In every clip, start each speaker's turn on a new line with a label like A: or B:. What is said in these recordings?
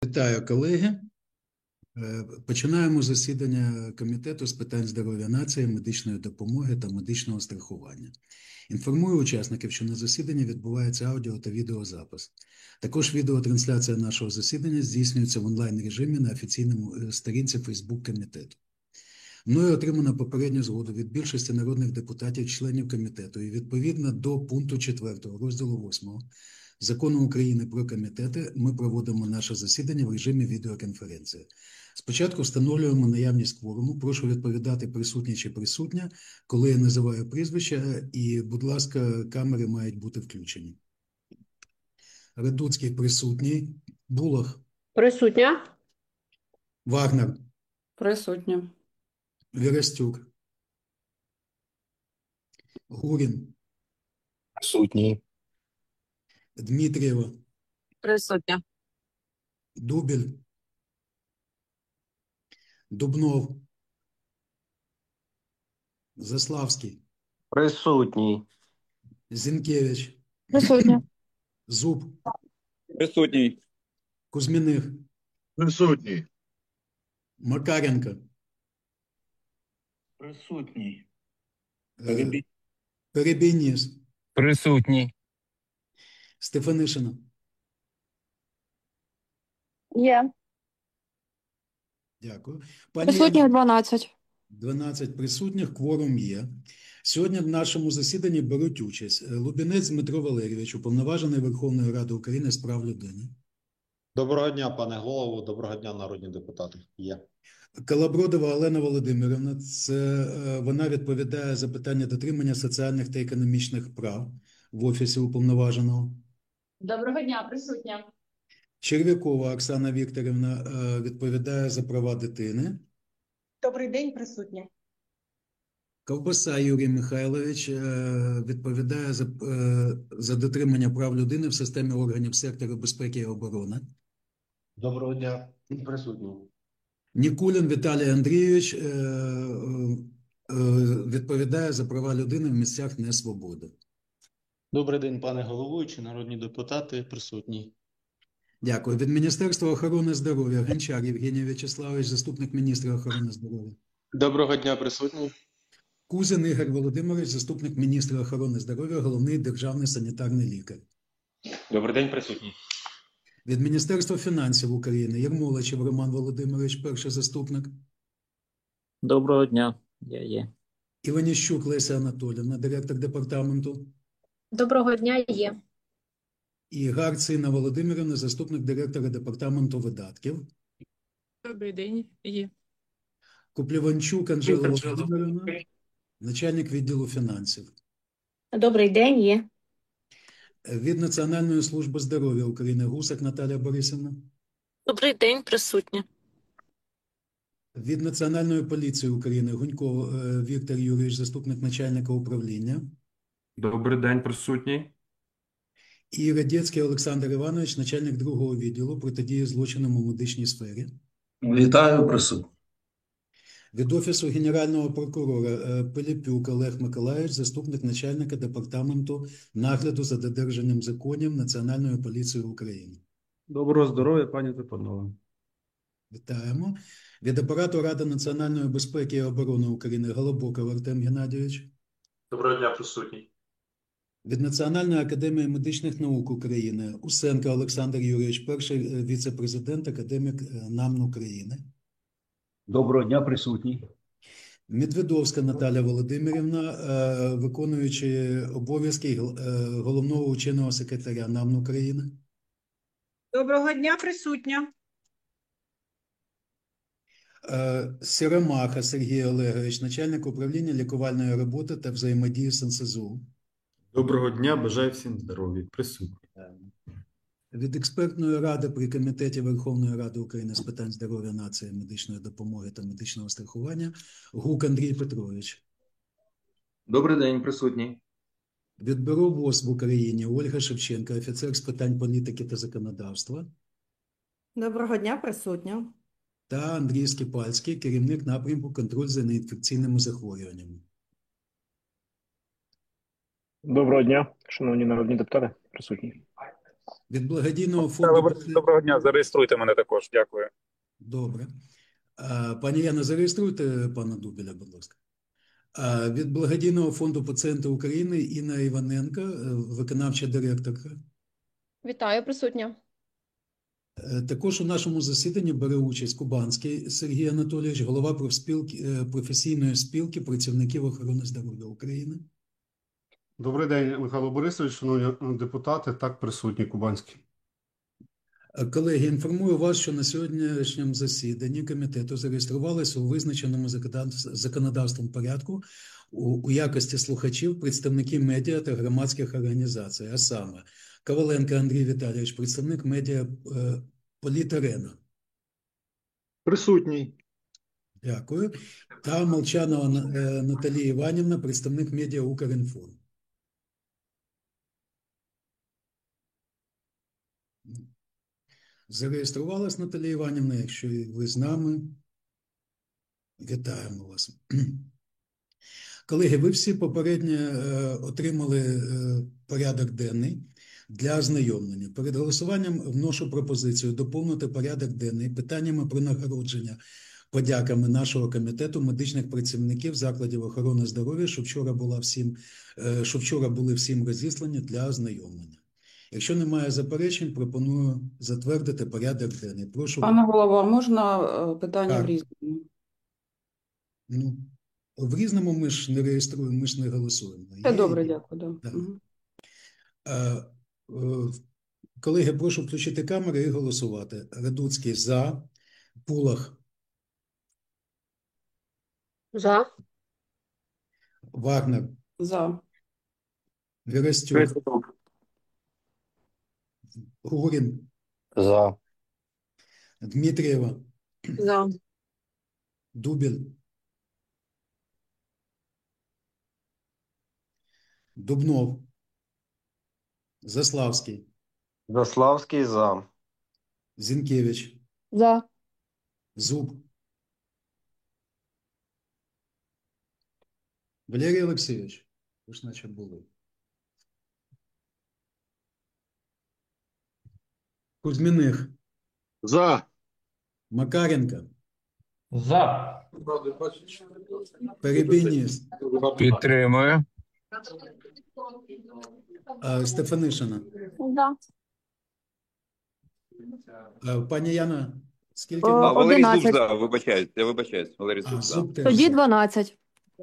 A: Вітаю, колеги. Починаємо засідання Комітету з питань здоров'я нації, медичної допомоги та медичного страхування. Інформую учасників, що на засіданні відбувається аудіо та відеозапис. Також відеотрансляція нашого засідання здійснюється в онлайн-режимі на офіційному сторінці Facebook комітету. Мною отримано попередню згоду від більшості народних депутатів, членів комітету, і відповідно до пункту 4 розділу 8 Закону України про комітети ми проводимо наше засідання в режимі відеоконференції. Спочатку встановлюємо наявність кворуму. Прошу відповідати присутні чи присутня, коли я називаю прізвища, і, будь ласка, камери мають бути включені. Радуцький присутній. Булах.
B: Присутня.
A: Вагнер.
B: Присутня.
A: Вірастюк. Гурін.
C: Присутній.
A: Дмитрієва.
B: Присутня.
A: Дубіль. Дубнов. Заславський.
C: Присутній.
A: Зінкевич.
B: Присутня.
A: Зуб.
D: Присутній.
A: Кузьміних.
E: Присутній.
A: Макаренко.
D: Присутній.
A: Перебійніс.
C: Присутній.
A: Стефанишина.
B: Є.
A: Дякую. Пані
B: Присутня
A: Яна,
B: 12.
A: 12 присутніх, кворум є. Сьогодні в нашому засіданні беруть участь Лубінець Дмитро Валерійович, уповноважений Верховної Ради України з прав людини.
F: Доброго дня, пане голово, доброго дня, народні депутати. Є.
A: Калабродова Олена Володимирівна, вона відповідає за питання дотримання соціальних та економічних прав в Офісі уповноваженого.
G: Доброго дня, присутня.
A: Черв'якова Оксана Вікторівна відповідає за права дитини.
H: Добрий день, присутня.
A: Ковбаса Юрій Михайлович відповідає за дотримання прав людини в системі органів сектору безпеки і оборони.
F: Доброго дня, присутній.
A: Нікулін Віталій Андрійович відповідає за права людини в місцях несвободи.
I: Добрий день, пане головуючий, народні депутати, присутні.
A: Дякую. Від Міністерства охорони здоров'я Гончар Євгеній В'ячеславович, заступник міністра охорони здоров'я.
I: Доброго дня, присутні.
A: Кузин Ігор Володимирович, заступник міністра охорони здоров'я, головний державний санітарний лікар.
D: Добрий день, присутній.
A: Від Міністерства фінансів України Єрмолачев Роман Володимирович, перший заступник.
J: Доброго дня, я є.
A: Іваніщук Леся Анатоліївна, директор департаменту.
G: Доброго дня, є.
A: І Гарц Інна Володимирівна, заступник директора департаменту видатків.
B: Добрий день, є.
A: Купліванчук Анжела Володимирівна, начальник відділу фінансів.
G: Добрий день, є.
A: Від Національної служби здоров'я України Гусак Наталія Борисівна.
B: Добрий день, присутня.
A: Від Національної поліції України Гунько Віктор Юрійович, заступник начальника управління.
D: Добрий день, присутній.
A: І Радецький Олександр Іванович, начальник другого відділу протидії злочинам у медичній сфері.
E: Вітаю, присутній.
A: Від Офісу Генерального прокурора Пилипюк Олег Миколайович, заступник начальника департаменту нагляду за додержанням законів Національної поліції України.
K: Доброго здоров'я, пані та панове.
A: Вітаємо. Від Апарату Ради національної безпеки і оборони України Голобоков Артем Геннадійович.
D: Доброго дня, присутній.
A: Від Національної академії медичних наук України Усенко Олександр Юрійович, перший віце-президент, академік НАМН України.
E: Доброго дня, присутній.
A: Медведовська Наталя Володимирівна, виконуючи обов'язки головного ученого секретаря НАМН України.
H: Доброго дня, присутня.
A: Сіромаха Сергій Олегович, начальник управління лікувальної роботи та взаємодії з НСЗУ.
K: Доброго дня, бажаю всім здоров'я, присутні.
A: Від експертної ради при Комітеті Верховної Ради України з питань здоров'я нації, медичної допомоги та медичного страхування Гук Андрій Петрович.
K: Добрий день, присутні.
A: Від Бюро ВОЗ в Україні Ольга Шевченко, офіцер з питань політики та законодавства.
H: Доброго дня, присутня.
A: Та Андрій Скіпальський, керівник напрямку контроль за неінфекційними захворюваннями.
L: Доброго дня, шановні народні депутати, присутні.
A: Від благодійного фонду...
L: Доброго дня, зареєструйте мене також, дякую.
A: Добре. Пані Яна, зареєструйте пана Дубіля, будь ласка. Від благодійного фонду пацієнти України Інна Іваненко, виконавча директорка.
B: Вітаю, присутня.
A: Також у нашому засіданні бере участь Кубанський Сергій Анатолійович, голова професійної спілки працівників охорони здоров'я України.
M: Добрий день, Михайло Борисович, шановні депутати, так присутні Кубанський.
A: Колеги, інформую вас, що на сьогоднішньому засіданні комітету зареєструвалися у визначеному законодавством порядку у якості слухачів представники медіа та громадських організацій, а саме Коваленко Андрій Віталійович, представник медіа Політ-Арена.
E: Присутній.
A: Дякую. Та Молчанова Наталія Іванівна, представник медіа Укрінформ. Зареєструвалась Наталія Іванівна, якщо ви з нами. Вітаємо вас. Колеги, ви всі попередньо отримали порядок денний для ознайомлення. Перед голосуванням вношу пропозицію доповнити порядок денний питаннями про нагородження подяками нашого комітету медичних працівників закладів охорони здоров'я, що вчора були всім розіслані для ознайомлення. Якщо немає заперечень, пропоную затвердити порядок денний. Прошу.
H: Пане голово, а можна питання
A: Так.
H: в різному?
A: Ну, в різному ми ж не реєструємо, ми ж не голосуємо.
H: Все добре, дякую. Да.
A: Да. Колеги, прошу включити камери і голосувати. Радуцький за, Пулах,
B: За.
A: Вагнер,
H: За.
A: Вірастюк, Гурін,
C: За.
A: Дмитрієва,
B: За.
A: Дубіль, Дубнов, Заславський,
C: Заславський за.
A: Зінкевич,
B: За.
A: Зуб, Валерій Олексійович, ви ж наче були. Кузьміних,
E: За.
A: Макаренко,
D: За.
A: Перебійніс,
C: Підтримую.
A: Стефанишина.
B: За.
A: Пані Яна, скільки?
N: Валерій Зуб за, вибачаюсь, Валерій Зуб за.
A: Зуб теж
B: Тоді
A: за.
B: 12.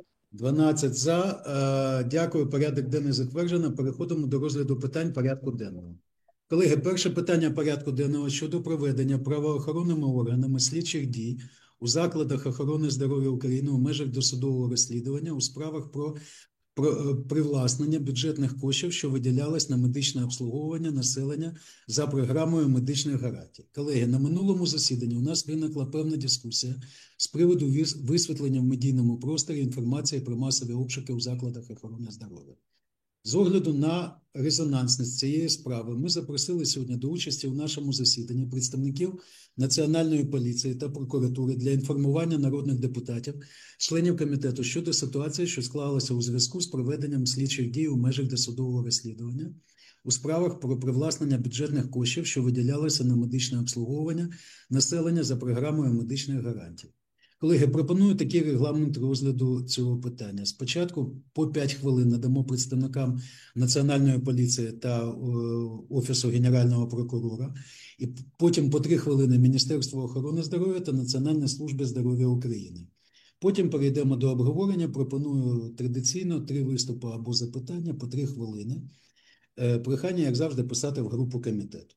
A: 12 за. Дякую, порядок денний затверджено. Переходимо до розгляду питань порядку денного. Колеги, перше питання порядку денного щодо проведення правоохоронними органами слідчих дій у закладах охорони здоров'я України у межах досудового розслідування у справах про привласнення бюджетних коштів, що виділялись на медичне обслуговування населення за програмою медичних гарантій. Колеги, на минулому засіданні у нас виникла певна дискусія з приводу висвітлення в медійному просторі інформації про масові обшуки у закладах охорони здоров'я. З огляду на резонансність цієї справи ми запросили сьогодні до участі у нашому засіданні представників Національної поліції та прокуратури для інформування народних депутатів, членів комітету щодо ситуації, що склалася у зв'язку з проведенням слідчих дій у межах досудового розслідування у справах про привласнення бюджетних коштів, що виділялися на медичне обслуговування населення за програмою медичних гарантій. Колеги, пропоную такий регламент розгляду цього питання. Спочатку по 5 хвилин надамо представникам Національної поліції та Офісу Генерального прокурора, і потім по 3 хвилини Міністерство охорони здоров'я та Національна служба здоров'я України. Потім перейдемо до обговорення. Пропоную традиційно 3 виступи або запитання по 3 хвилини. Прохання, як завжди, писати в групу комітету.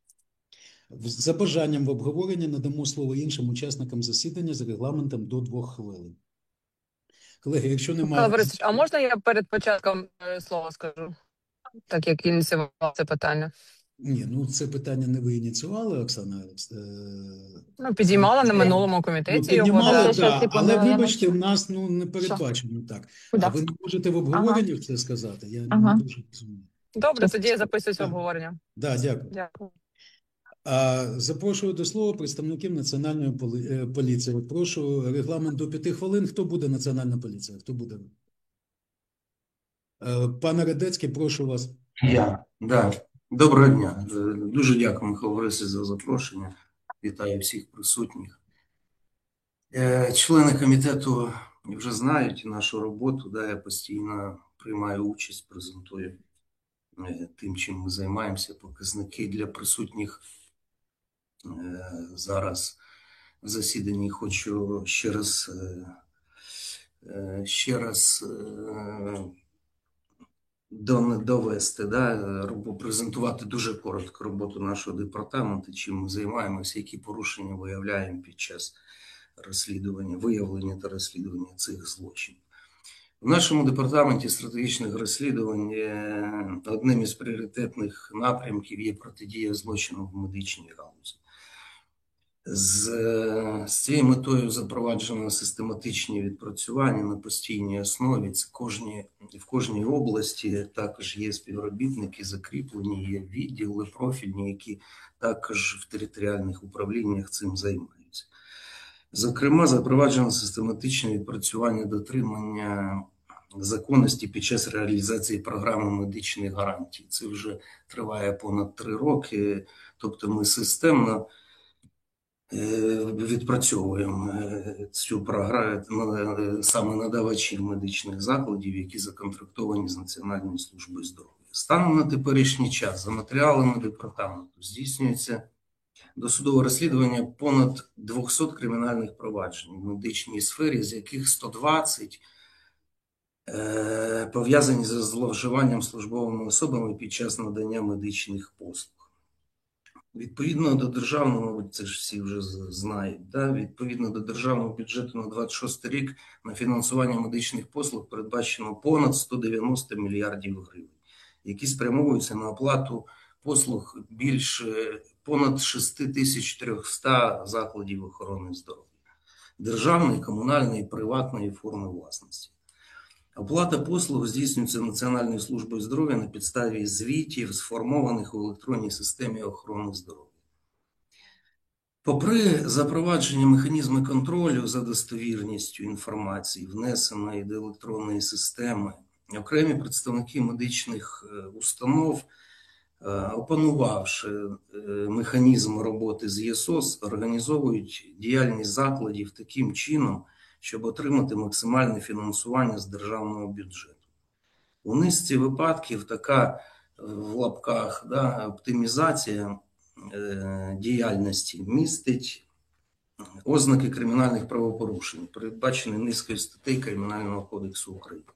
A: За бажанням в обговоренні надамо слово іншим учасникам засідання за регламентом до 2 хвилин. Колеги, якщо немає...
B: Борисович, а можна я перед початком слово скажу? Так як ініціював це питання.
A: Ні, ну це питання не ви ініціювали, Оксана?
B: Ну, підіймала на минулому комітеті.
A: Піднімали,
B: його,
A: так, але вибачте, в нас не передбачено так. А ви не можете в обговоренні це сказати? Я не дуже розумію.
B: Добре, тоді я записуюсь в обговорення.
A: Так, дякую.
B: Дякую.
A: Запрошую до слова представників Національної поліції. Прошу регламент до 5 хвилин. Хто буде Національна поліція? Хто буде? Пане Радецький, прошу вас.
E: Да.
O: Доброго дня. Дуже дякую, Михайло Борисович, за запрошення. Вітаю всіх присутніх. Члени комітету вже знають нашу роботу. Да, я постійно приймаю участь, презентую тим, чим ми займаємося. Показники для присутніх зараз в засіданні. Хочу ще раз довести, презентувати дуже коротко роботу нашого департаменту, чим ми займаємося, які порушення виявляємо під час виявлення та розслідування цих злочинів. В нашому департаменті стратегічних розслідувань одним із пріоритетних напрямків є протидія злочину в медичній галузі. З цією метою запроваджено систематичні відпрацювання на постійній основі. Це в кожній області також є співробітники, закріплені, є відділи профільні, які також в територіальних управліннях цим займаються. Зокрема, запроваджено систематичне відпрацювання дотримання законності під час реалізації програми медичних гарантій. Це вже триває понад 3 роки, тобто ми системно відпрацьовуємо цю програму саме надавачів медичних закладів, які законтрактовані з Національною службою здоров'я. Станом на теперішній час за матеріалами департаменту здійснюється досудове розслідування понад 200 кримінальних проваджень в медичній сфері, з яких 120 пов'язані з зловживанням службовими особами під час надання медичних послуг. Відповідно до державного, мабуть, це ж всі вже знають, відповідно до державного бюджету на 26 рік на фінансування медичних послуг передбачено понад 190 мільярдів гривень, які спрямовуються на оплату послуг більше понад 6300 закладів охорони здоров'я, державної, комунальної, приватної форми власності. Оплата послуг здійснюється Національною службою здоров'я на підставі звітів, сформованих у електронній системі охорони здоров'я. Попри запровадження механізму контролю за достовірністю інформації, внесеної до електронної системи, окремі представники медичних установ, опанувавши механізм роботи з ЄСОС, організовують діяльність закладів таким чином, щоб отримати максимальне фінансування з державного бюджету. У низці випадків така, в лапках, оптимізація діяльності містить ознаки кримінальних правопорушень, передбачені низкою статей Кримінального кодексу України.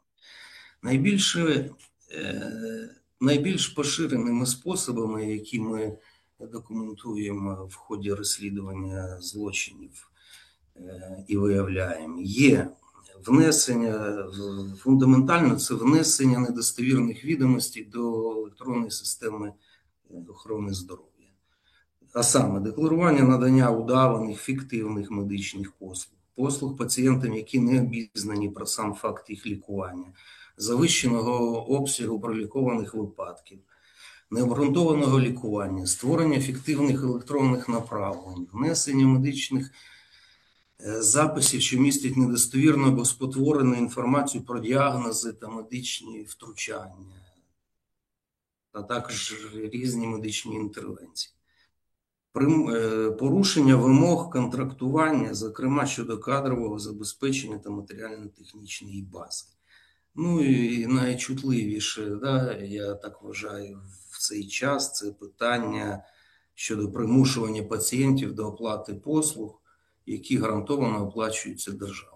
O: Найбільш поширеними способами, які ми документуємо в ході розслідування злочинів і виявляємо, є фундаментально це внесення недостовірних відомостей до електронної системи охорони здоров'я. А саме декларування надання удаваних, фіктивних медичних послуг пацієнтам, які не обізнані про сам факт їх лікування, завищеного обсягу пролікованих випадків, необґрунтованого лікування, створення фіктивних електронних направлень, внесення медичних записів, що містять недостовірну або спотворену інформацію про діагнози та медичні втручання, а також різні медичні інтервенції. Порушення вимог контрактування, зокрема щодо кадрового забезпечення та матеріально-технічної бази. Ну і найчутливіше, я так вважаю, в цей час це питання щодо примушування пацієнтів до оплати послуг, які гарантовано оплачуються державою.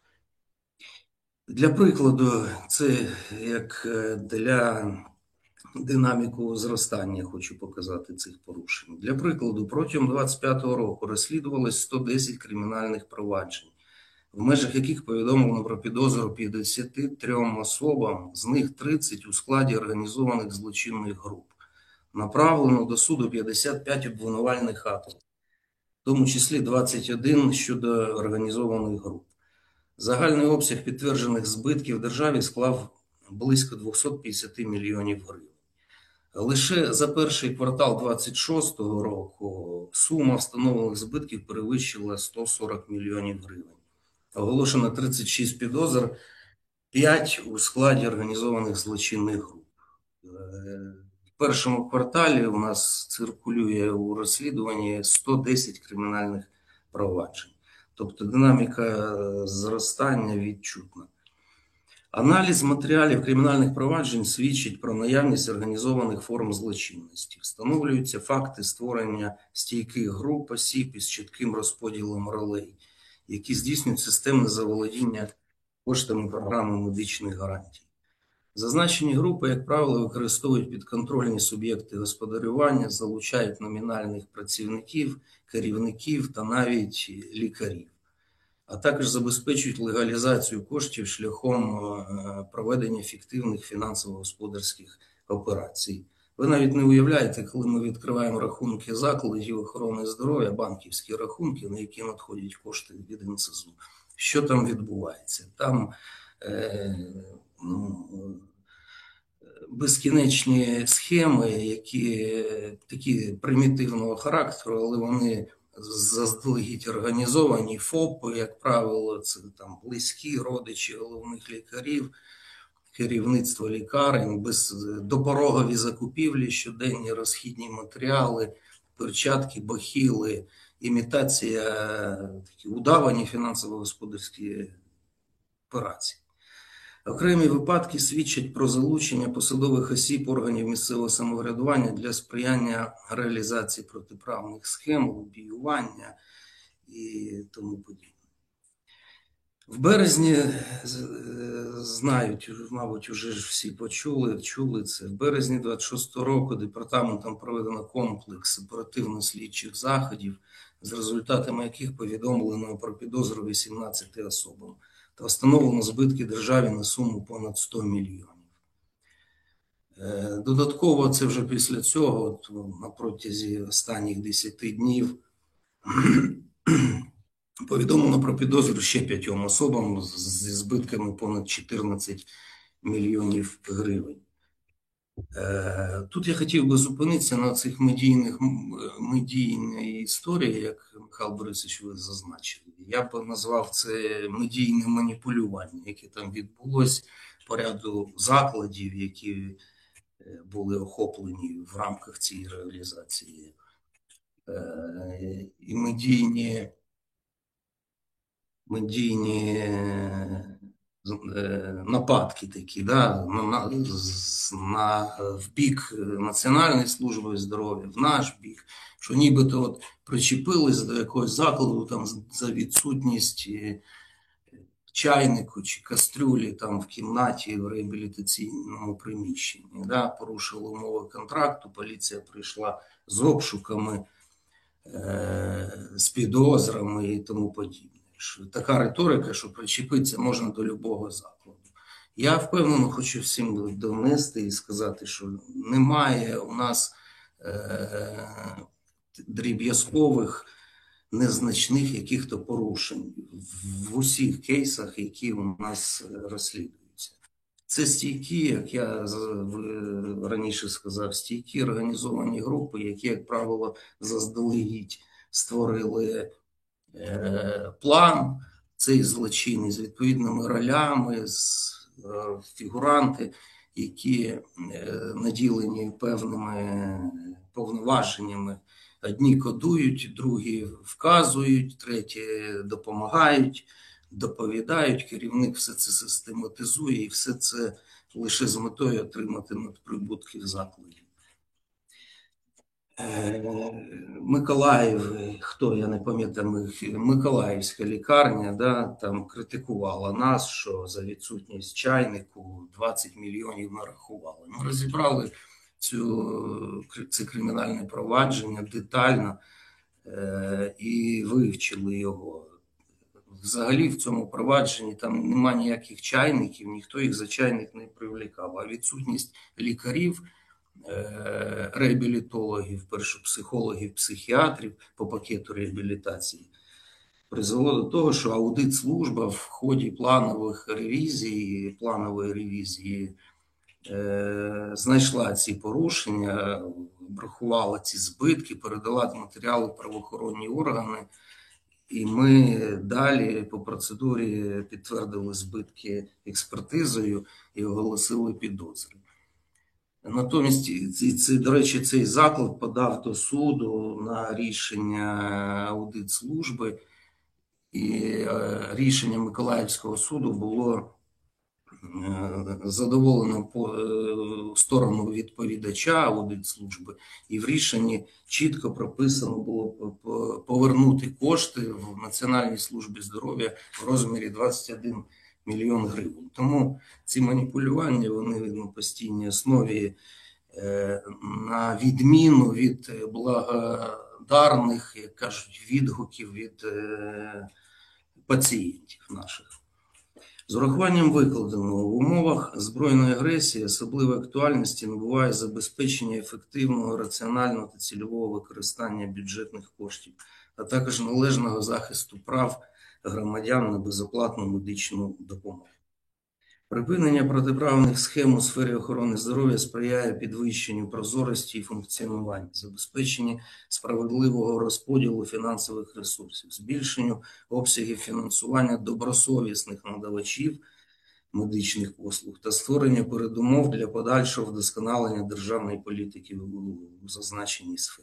O: Для прикладу, це як для динаміку зростання хочу показати цих порушень. Для прикладу, протягом 2025 року розслідувалось 110 кримінальних проваджень, в межах яких повідомлено про підозру 53 особам, з них 30 у складі організованих злочинних груп. Направлено до суду 55 обвинувальних актів, в тому числі 21 щодо організованих груп. Загальний обсяг підтверджених збитків державі склав близько 250 мільйонів гривень. Лише за перший квартал 2026 року сума встановлених збитків перевищила 140 мільйонів гривень. Оголошено 36 підозр, 5 у складі організованих злочинних груп. першому кварталі у нас циркулює у розслідуванні 110 кримінальних проваджень. Тобто динаміка зростання відчутна. Аналіз матеріалів кримінальних проваджень свідчить про наявність організованих форм злочинності. Встановлюються факти створення стійких груп осіб із чітким розподілом ролей, які здійснюють системне заволодіння коштами програми медичних гарантій. Зазначені групи, як правило, використовують підконтрольні суб'єкти господарювання, залучають номінальних працівників, керівників та навіть лікарів, а також забезпечують легалізацію коштів шляхом проведення фіктивних фінансово-господарських операцій. Ви навіть не уявляєте, коли ми відкриваємо рахунки закладів охорони здоров'я, банківські рахунки, на які надходять кошти від НСЗУ, що там відбувається? Там безкінечні схеми, які такі примітивного характеру, але вони заздалегідь організовані. ФОПи, як правило, це там близькі родичі головних лікарів, керівництво лікарень, допорогові закупівлі, щоденні розхідні матеріали, перчатки, бахіли, імітація, такі удавані фінансово-господарські операції. Окремі випадки свідчать про залучення посадових осіб органів місцевого самоврядування для сприяння реалізації протиправних схем, лобіювання і тому подібне. В березні, знають, мабуть, вже всі чули це, в березні 26-го року департаментом проведено комплекс оперативно-слідчих заходів, з результатами яких повідомлено про підозру 18 особам та встановлено збитки державі на суму понад 100 мільйонів. Додатково, це вже після цього, на протязі останніх 10 днів, повідомлено про підозру ще 5 особам зі збитками понад 14 мільйонів гривень. Тут я хотів би зупинитися на цих медійній історії, як Михайло Борисович ви зазначили. Я б назвав це медійне маніпулювання, яке там відбулось по ряду закладів, які були охоплені в рамках цієї реалізації. І медійні нападки такі, да, в бік Національної служби здоров'я, в наш бік, що нібито от причепились до якогось закладу там за відсутність чайнику чи кастрюлі там в кімнаті в реабілітаційному приміщенні, да, порушили умови контракту, поліція прийшла з обшуками, з підозрами і тому подібне. Така риторика, що причепитися можна до любого закладу. Я впевнено хочу всім донести і сказати, що немає у нас дріб'язкових, незначних яких-то порушень в усіх кейсах, які у нас розслідуються. Це стійкі, як я раніше сказав, стійкі організовані групи, які, як правило, заздалегідь створили план, цей злочин з відповідними ролями, фігуранти, які наділені певними повноваженнями. Одні кодують, другі вказують, треті допомагають, доповідають, керівник все це систематизує і все це лише з метою отримати надприбутки в закладі. Миколаїв, хто, я не пам'ятаю, Миколаївська лікарня, да, там критикувала нас, що за відсутність чайнику 20 мільйонів нарахували. Ми розібрали це кримінальне провадження детально і вивчили його. Взагалі в цьому провадженні там нема ніяких чайників, ніхто їх за чайник не привлікав, а відсутність лікарів, реабілітологів, психологів, психіатрів по пакету реабілітації призвело до того, що аудит-служба в ході планової ревізії знайшла ці порушення, врахувала ці збитки, передала матеріали в правоохоронні органи, і ми далі по процедурі підтвердили збитки експертизою і оголосили підозри. Натомість, до речі, цей заклад подав до суду на рішення аудитслужби, і рішення Миколаївського суду було задоволено сторону відповідача аудитслужби, і в рішенні чітко прописано було повернути кошти в Національній службі здоров'я в розмірі 21 мільйон гривень. Тому ці маніпулювання, вони на постійній основі, на відміну від благодарних, як кажуть, відгуків від пацієнтів наших. З урахуванням викладеного в умовах збройної агресії особливої актуальності набуває забезпечення ефективного, раціонального та цільового використання бюджетних коштів, а також належного захисту прав громадян на безоплатну медичну допомогу. Припинення протиправних схем у сфері охорони здоров'я сприяє підвищенню прозорості і функціонування, забезпеченню справедливого розподілу фінансових ресурсів, збільшенню обсягів фінансування добросовісних надавачів медичних послуг та створення передумов для подальшого вдосконалення державної політики у зазначеній сфері.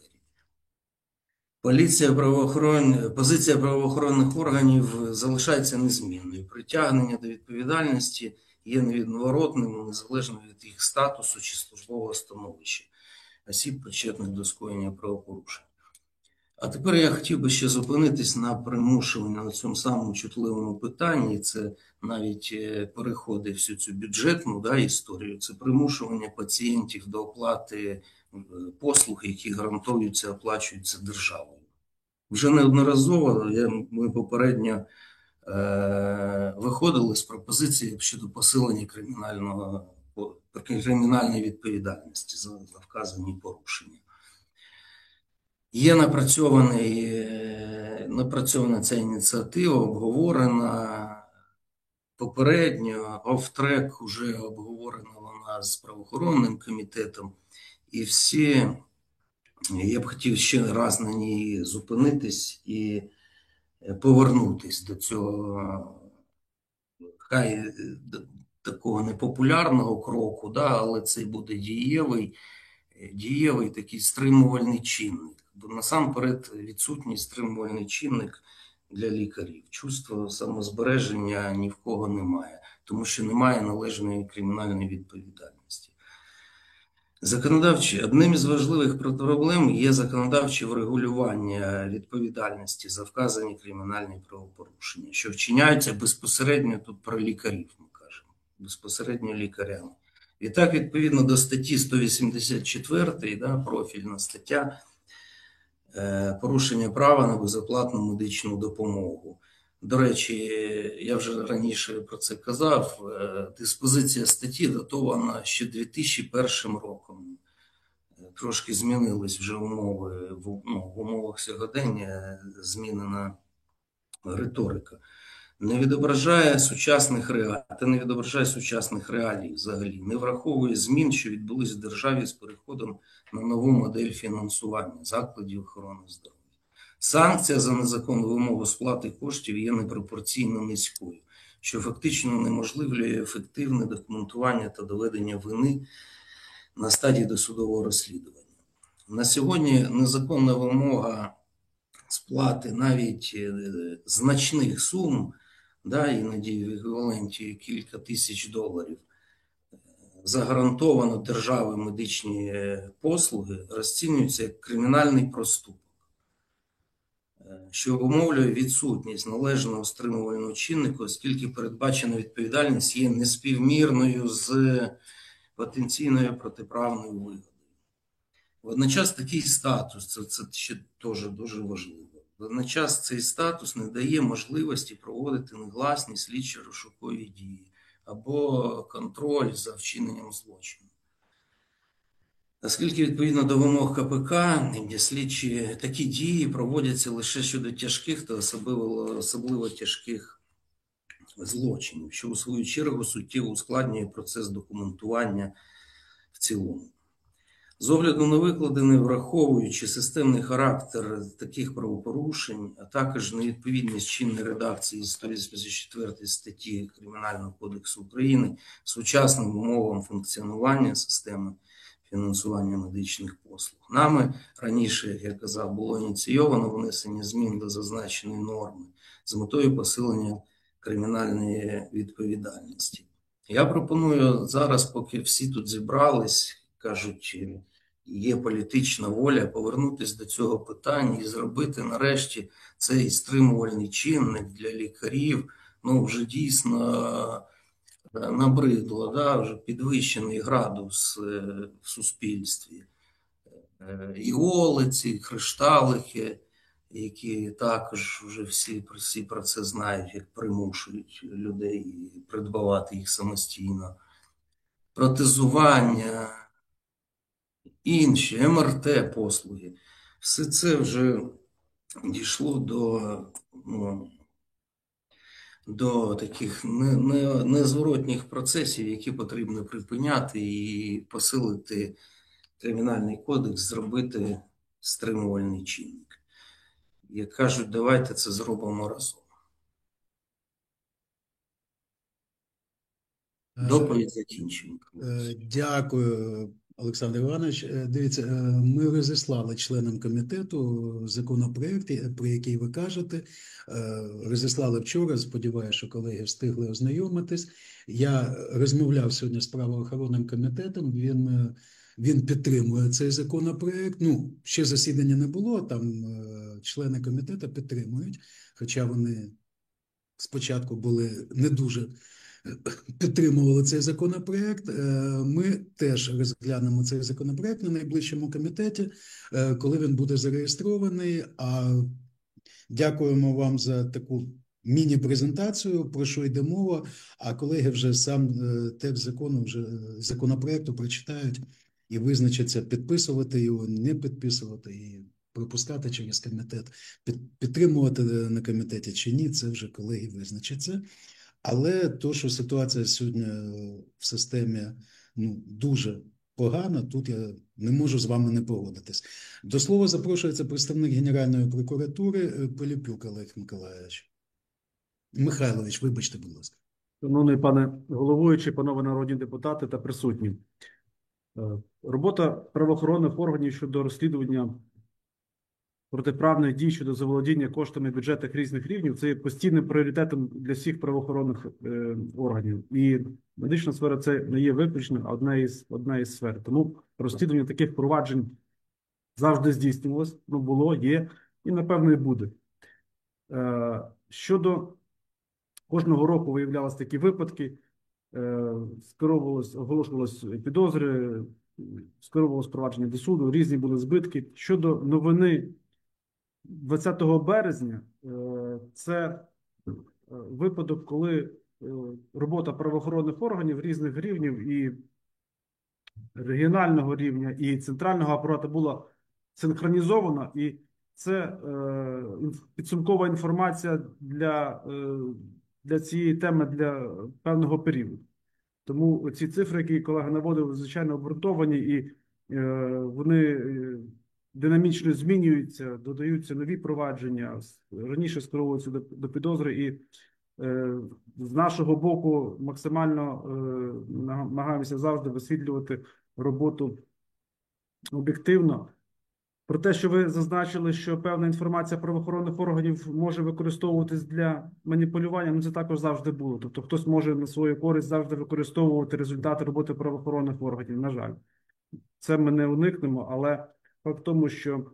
O: Позиція правоохоронних органів залишається незмінною. Притягнення до відповідальності є невідворотним, незалежно від їх статусу чи службового становища осіб, причетних до скоєння правопорушень. А тепер я хотів би ще зупинитись на примушуванні, на цьому самому чутливому питанні. Це навіть переходить всю цю бюджетну історію. Це примушування пацієнтів до оплати послуг, які гарантуються, оплачуються державою. Вже неодноразово ми попередньо виходили з пропозиції щодо посилення кримінальної відповідальності за вказані порушення. Є напрацьована ця ініціатива, обговорена попередньо, оф-трек вже обговорена вона з правоохоронним комітетом, і всі, я б хотів ще раз на ній зупинитись і повернутись до цього, хай такого непопулярного кроку, але це буде дієвий такий стримувальний чинник. Бо насамперед відсутній стримувальний чинник для лікарів. Чувство самозбереження ні в кого немає, тому що немає належної кримінальної відповідальності. Одним із важливих проблем є законодавче врегулювання відповідальності за вказані кримінальні правопорушення, що вчиняються безпосередньо, тут про лікарів ми кажемо, безпосередньо лікарями. Відтак, відповідно до статті 184, профільна стаття, порушення права на безоплатну медичну допомогу. До речі, я вже раніше про це казав, диспозиція статті датована ще 2001 роком. Трошки змінились вже умови, в умовах сьогодення змінена риторика. Не відображає сучасних реалій взагалі, не враховує змін, що відбулись в державі з переходом на нову модель фінансування закладів охорони здоров'я. Санкція за незаконну вимогу сплати коштів є непропорційно низькою, що фактично унеможливлює ефективне документування та доведення вини на стадії досудового розслідування. На сьогодні незаконна вимога сплати навіть значних сум, іноді в еквіваленті кілька тисяч доларів, за гарантовану державою медичні послуги розцінюється як кримінальний проступок, що обумовлює відсутність належного стримувального чиннику, оскільки передбачена відповідальність є неспівмірною з потенційною протиправною вигодою. Водночас такий статус, це ще теж дуже важливо, водночас цей статус не дає можливості проводити негласні слідчо-розшукові дії або контроль за вчиненням злочину. Оскільки відповідно до вимог КПК, слідчі такі дії проводяться лише щодо тяжких та особливо тяжких злочинів, що у свою чергу суттєво ускладнює процес документування в цілому. З огляду на викладене, враховуючи системний характер таких правопорушень, а також невідповідність чинної редакції 184 статті Кримінального кодексу України сучасним умовам функціонування системи, фінансування медичних послуг. Нами раніше, як я казав, було ініційовано внесення змін до зазначеної норми з метою посилення кримінальної відповідальності. Я пропоную зараз, поки всі тут зібрались, кажуть, є політична воля, повернутися до цього питання і зробити нарешті цей стримувальний чинник для лікарів, ну, вже дійсно набридло, да, вже підвищений градус в суспільстві. І олиці, кришталики, які також вже всі про це знають, як примушують людей придбавати їх самостійно. Протезування, інші, МРТ-послуги. Все це вже дійшло до таких незворотніх процесів, які потрібно припиняти і посилити кримінальний кодекс, зробити стримувальний чинник. Як кажуть, давайте це зробимо разом. Доповідь закінчена.
A: Дякую, Олександр Іванович. Дивіться, ми розіслали членам комітету законопроект, про який ви кажете. Розіслали вчора, сподіваюся, що колеги встигли ознайомитись. Я розмовляв сьогодні з правоохоронним комітетом, він підтримує цей законопроект. Ну, ще засідання не було, там члени комітету підтримують, хоча вони спочатку були не дуже підтримували цей законопроект. Ми теж розглянемо цей законопроект на найближчому комітеті, коли він буде зареєстрований. А дякуємо вам за таку міні-презентацію, про що йде мова, а колеги вже сам текст закону, вже законопроекту прочитають і визначаться, підписувати його, не підписувати і пропускати через комітет, підтримувати на комітеті чи ні, це вже колеги визначаться. Але то, що ситуація сьогодні в системі дуже погана, тут я не можу з вами не погодитись. До слова запрошується представник Генеральної прокуратури Пилипюк Олег Михайлович, вибачте, будь ласка.
M: Шановний пане головуючий, панове народні депутати та присутні. Робота правоохоронних органів щодо розслідування протиправних дій щодо заволодіння коштами в бюджетах різних рівнів – це є постійним пріоритетом для всіх правоохоронних органів. І медична сфера – це не є виключно, а одна із сфер. Тому розслідування таких проваджень завжди здійснювалось, було, є і, напевно, і буде. Щодо кожного року виявлялись такі випадки, оголошувалось підозри, скеровувалось провадження до суду, різні були збитки. Щодо новини 20 березня, це випадок, коли робота правоохоронних органів різних рівнів і регіонального рівня, і центрального апарату була синхронізована, і це підсумкова інформація для цієї теми для певного періоду. Тому ці цифри, які колеги наводили, звичайно обґрунтовані, і вони динамічно змінюються, додаються нові провадження, раніше скеровуються до підозри, і з нашого боку максимально намагаємося завжди висвітлювати роботу об'єктивно. Про те, що ви зазначили, що певна інформація правоохоронних органів може використовуватись для маніпулювання, це також завжди було. Тобто хтось може на свою користь завжди використовувати результати роботи правоохоронних органів, на жаль. Це ми не уникнемо, але факт в тому, що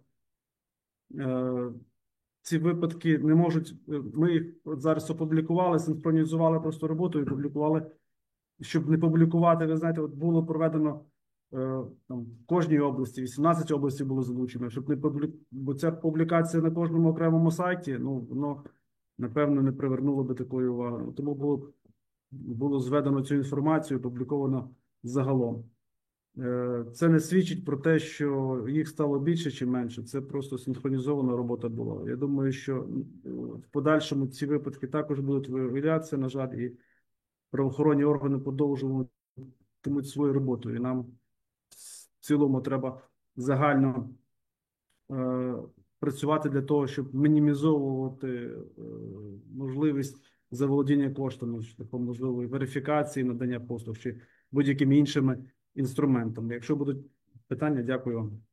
M: ці випадки не можуть, ми їх от зараз опублікували, синхронізували просто роботу і публікували. Щоб не публікувати, ви знаєте, от було проведено в кожній області, 18 областей було залучено, щоб не бо ця публікація на кожному окремому сайті, воно, напевно, не привернуло би такої уваги. Тому було зведено цю інформацію, опубліковано загалом. Це не свідчить про те, що їх стало більше чи менше, це просто синхронізована робота була. Я думаю, що в подальшому ці випадки також будуть виявлятися, на жаль, і правоохоронні органи продовжуватимуть свою роботу. І нам в цілому треба загально працювати для того, щоб мінімізовувати можливість заволодіння коштами, шляхом можливої верифікації, надання послуг чи будь-якими іншими інструментами. Якщо будуть питання. Дякую вам.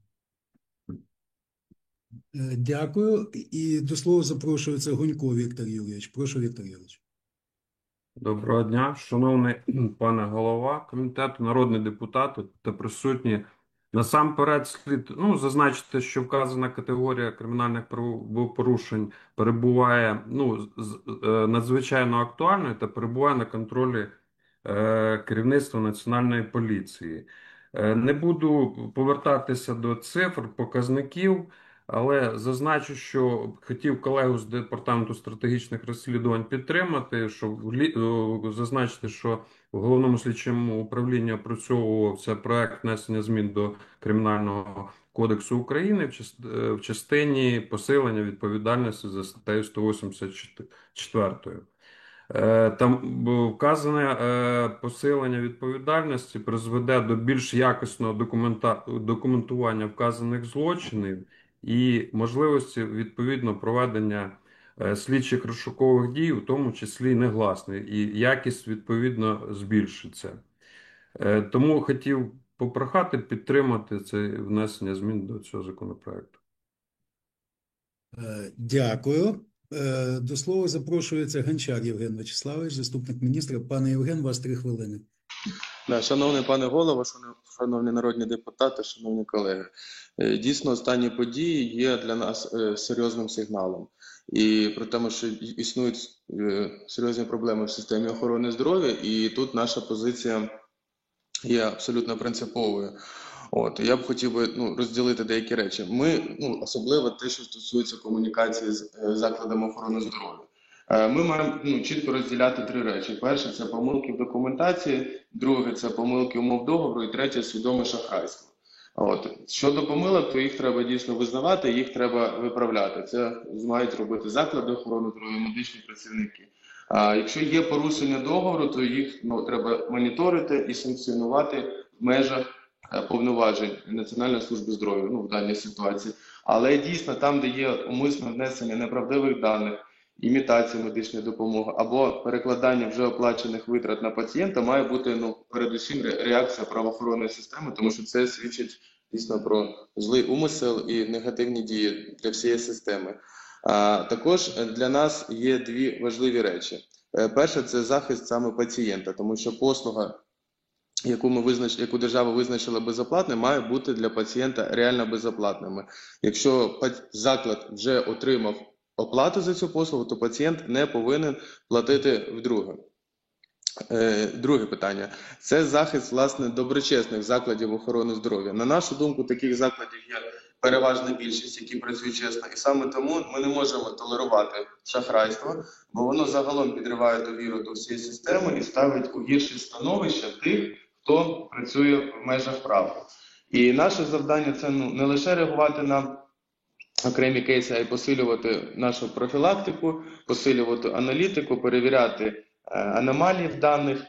A: Дякую. І до слова запрошується Гунько Віктор Юрійович. Прошу, Віктор Юрійович.
P: Доброго дня, шановний пане голова комітету, народні депутати та присутні. Насамперед слід зазначити, що вказана категорія кримінальних правопорушень перебуває надзвичайно актуальною та перебуває на контролі керівництва Національної поліції. Не буду повертатися до цифр, показників, але зазначу, що хотів колегу з Департаменту стратегічних розслідувань підтримати, зазначити, що в Головному слідчому управлінні опрацьовувався проект внесення змін до Кримінального кодексу України в частині посилення відповідальності за статтею 184. Там вказане посилення відповідальності призведе до більш якісного документування вказаних злочинів і можливості відповідно проведення слідчих розшукових дій, у тому числі негласних, і якість відповідно збільшиться. Тому хотів попрохати підтримати це внесення змін до цього законопроекту.
A: Дякую. До слова запрошується Гончар Євген Вячеславович, заступник міністра. Пане Євген, у вас 3 хвилини.
Q: Шановний пане голово, шановні народні депутати, шановні колеги. Дійсно, останні події є для нас серйозним сигналом. І про те, що існують серйозні проблеми в системі охорони здоров'я, і тут наша позиція є абсолютно принциповою. Я б хотів би розділити деякі речі. Ми, особливо те, що стосується комунікації з закладами охорони здоров'я. Ми маємо чітко розділяти 3 речі. Перше – це помилки в документації, друге – це помилки умов договору, і третє – свідоме шахрайство. Щодо помилок, то їх треба дійсно визнавати, їх треба виправляти. Це мають робити заклади охорони здоров'я, медичні працівники. А якщо є порушення договору, то їх треба моніторити і санкціонувати в межах повноважень Національної служби здоров'я в даній ситуації. Але дійсно там, де є умисне внесення неправдивих даних, імітація медичної допомоги або перекладання вже оплачених витрат на пацієнта, має бути передусім реакція правоохоронної системи, тому що це свідчить дійсно про злий умисел і негативні дії для всієї системи. Також для нас є 2 важливі речі. Перше – це захист саме пацієнта, тому що послуга, яку держава визначила безоплатною, має бути для пацієнта реально безоплатними. Якщо заклад вже отримав оплату за цю послугу, то пацієнт не повинен платити вдруге. Друге питання – це захист, власне, доброчесних закладів охорони здоров'я. На нашу думку, таких закладів є переважна більшість, які працюють чесно. І саме тому ми не можемо толерувати шахрайство, бо воно загалом підриває довіру до всієї системи і ставить у гірше становище тих, хто працює в межах права. І наше завдання – це не лише реагувати на окремі кейси, а й посилювати нашу профілактику, посилювати аналітику, перевіряти аномалії в даних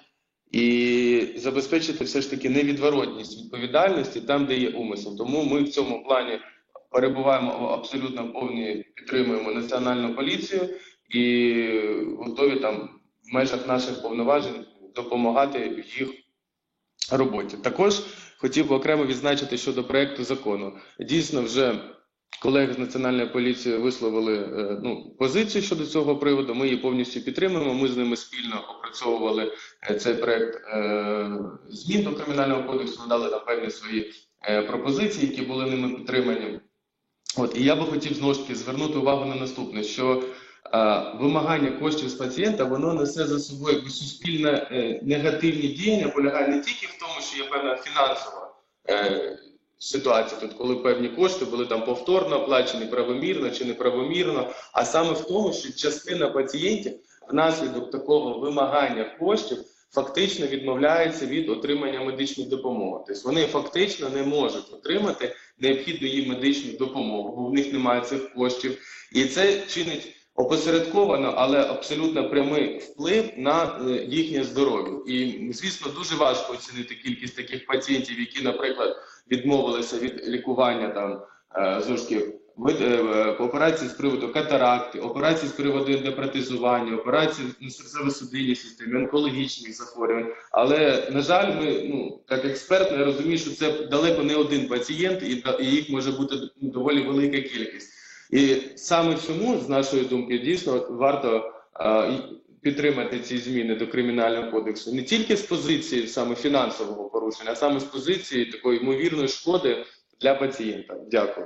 Q: і забезпечити все ж таки невідворотність відповідальності там, де є умисел. Тому ми в цьому плані перебуваємо абсолютно повні, підтримуємо Національну поліцію і готові там в межах наших повноважень допомагати в їх роботі. Також хотів би окремо відзначити щодо проекту закону. Дійсно, вже колеги з Національної поліції висловили позицію щодо цього приводу, ми її повністю підтримуємо, ми з ними спільно опрацьовували цей проект змін до Кримінального кодексу, надали там певні свої пропозиції, які були ними підтримані. І я би хотів знову ж таки звернути увагу на наступне, що вимагання коштів з пацієнта, воно несе за собою суспільне негативні діяння, полягає не тільки в тому, що є певна фінансова ситуація, тут, коли певні кошти були там повторно оплачені правомірно чи неправомірно, а саме в тому, що частина пацієнтів внаслідок такого вимагання коштів фактично відмовляється від отримання медичної допомоги. Тобто вони фактично не можуть отримати необхідну їм медичну допомогу, бо в них немає цих коштів. І це чинить опосередковано, але абсолютно прямий вплив на їхнє здоров'я. І, звісно, дуже важко оцінити кількість таких пацієнтів, які, наприклад, відмовилися від лікування там, знову ж таки, операції з приводу катаракти, операції з приводу ендопротезування, операції на серцево-судинній системі, онкологічних захворювань. Але, на жаль, ми, як експерт, я розумію, що це далеко не один пацієнт, і їх може бути доволі велика кількість. І саме чому, з нашої думки, дійсно варто підтримати ці зміни до Кримінального кодексу не тільки з позиції саме фінансового порушення, а саме з позиції такої ймовірної шкоди для пацієнта. Дякую.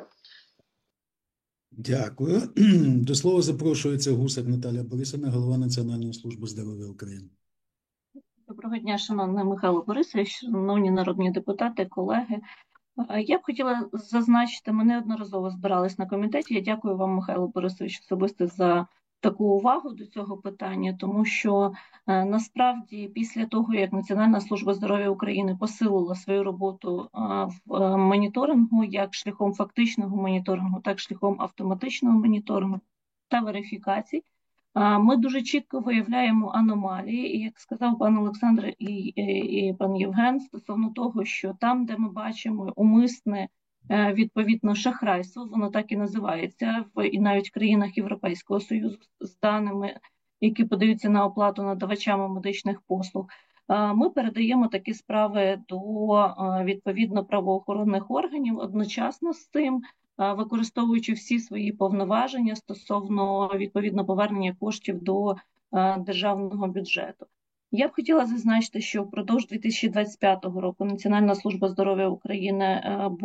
A: Дякую. До слова запрошується Гусак Наталія Борисівна, голова Національної служби здоров'я України.
R: Доброго дня, шановний Михайло Борисович, шановні народні депутати, колеги. Я б хотіла зазначити, ми неодноразово збирались на комітеті. Я дякую вам, Михайло Борисович, особисто за таку увагу до цього питання, тому що насправді після того, як Національна служба здоров'я України посилила свою роботу в моніторингу, як шляхом фактичного моніторингу, так і шляхом автоматичного моніторингу та верифікацій, ми дуже чітко виявляємо аномалії, і, як сказав пан Олександр і пан Євген, стосовно того, що там, де ми бачимо умисне, відповідно, шахрайство, воно так і називається, і навіть в країнах Європейського Союзу з даними, які подаються на оплату надавачами медичних послуг, ми передаємо такі справи до, відповідно, правоохоронних органів одночасно з цим, використовуючи всі свої повноваження стосовно, відповідно, повернення коштів до державного бюджету. Я б хотіла зазначити, що впродовж 2025 року Національна служба здоров'я України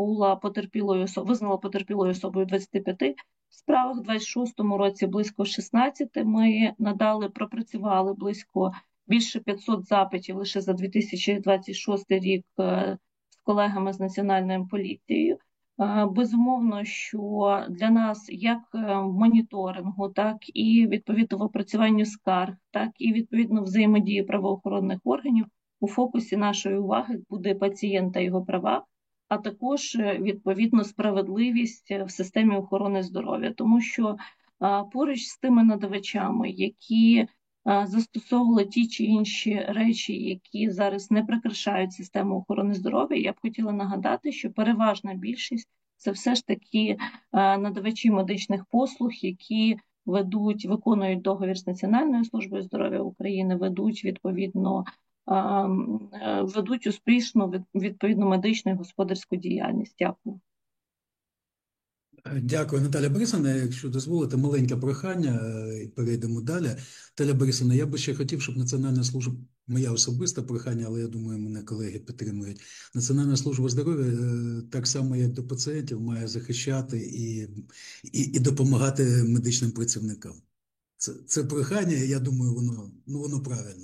R: визнала потерпілою особою 25 справах, у 2026 році близько 16. Ми пропрацювали більше 500 запитів лише за 2026 рік з колегами з Національною поліцією. Безумовно, що для нас як в моніторингу, так і відповідно в опрацюванні скарг, так і відповідно взаємодії правоохоронних органів у фокусі нашої уваги буде пацієнт та його права, а також відповідно справедливість в системі охорони здоров'я, тому що поруч з тими надавачами, які застосовували ті чи інші речі, які зараз не прикрашають систему охорони здоров'я, я б хотіла нагадати, що переважна більшість – це все ж таки надавачі медичних послуг, які виконують договір з Національною службою здоров'я України, ведуть успішну відповідну медичну і господарську діяльність. Дякую.
A: Дякую, Наталя Борисівна. Якщо дозволите, маленьке прохання, і перейдемо далі. Наталя Борисівна, я би ще хотів, щоб Національна служба, моя особиста прохання, але я думаю, мене колеги підтримують, Національна служба здоров'я, так само як до пацієнтів, має захищати і допомагати медичним працівникам. Це прохання, я думаю, воно правильне.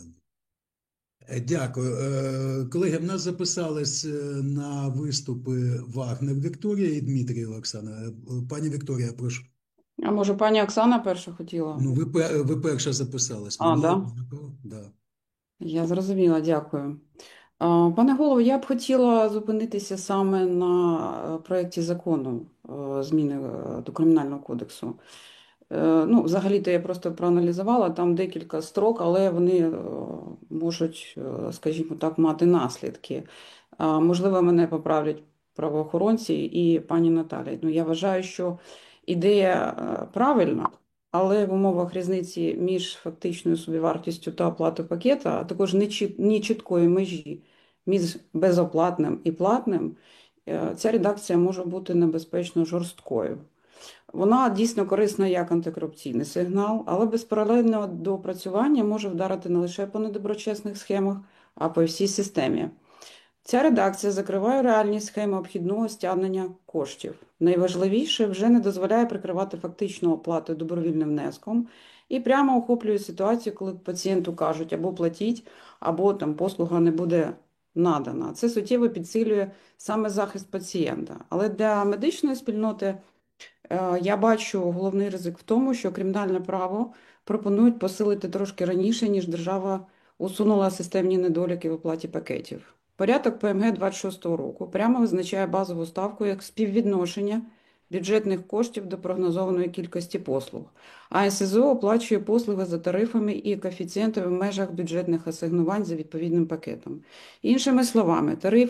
A: Дякую. Колеги, в нас записались на виступи Вагнер Вікторія і Дмитрієва Оксана. Пані Вікторія, прошу.
H: А може пані Оксана перша хотіла?
A: Ну, ви перша записались.
H: Да? Я зрозуміла, дякую. Пане голово, я б хотіла зупинитися саме на проєкті закону зміни до Кримінального кодексу. Взагалі-то я просто проаналізувала, там декілька строк, але вони можуть, скажімо так, мати наслідки. Можливо, мене поправлять правоохоронці і пані Наталя. Я вважаю, що ідея правильна, але в умовах різниці між фактичною собівартістю та оплатою пакета, а також ні чіткої межі між безоплатним і платним, ця редакція може бути небезпечно жорсткою. Вона дійсно корисна як антикорупційний сигнал, але без паралельного доопрацювання може вдарити не лише по недоброчесних схемах, а по всій системі. Ця редакція закриває реальні схеми обхідного стягнення коштів. Найважливіше, вже не дозволяє прикривати фактичну оплату добровільним внеском і прямо охоплює ситуацію, коли пацієнту кажуть або платіть, або послуга не буде надана. Це суттєво підсилює саме захист пацієнта. Але для медичної спільноти я бачу головний ризик в тому, що кримінальне право пропонують посилити трошки раніше, ніж держава усунула системні недоліки в оплаті пакетів. Порядок ПМГ 26 року прямо визначає базову ставку як співвідношення бюджетних коштів до прогнозованої кількості послуг, а ССЗО оплачує послуги за тарифами і коефіцієнтами в межах бюджетних асигнувань за відповідним пакетом. Іншими словами, тариф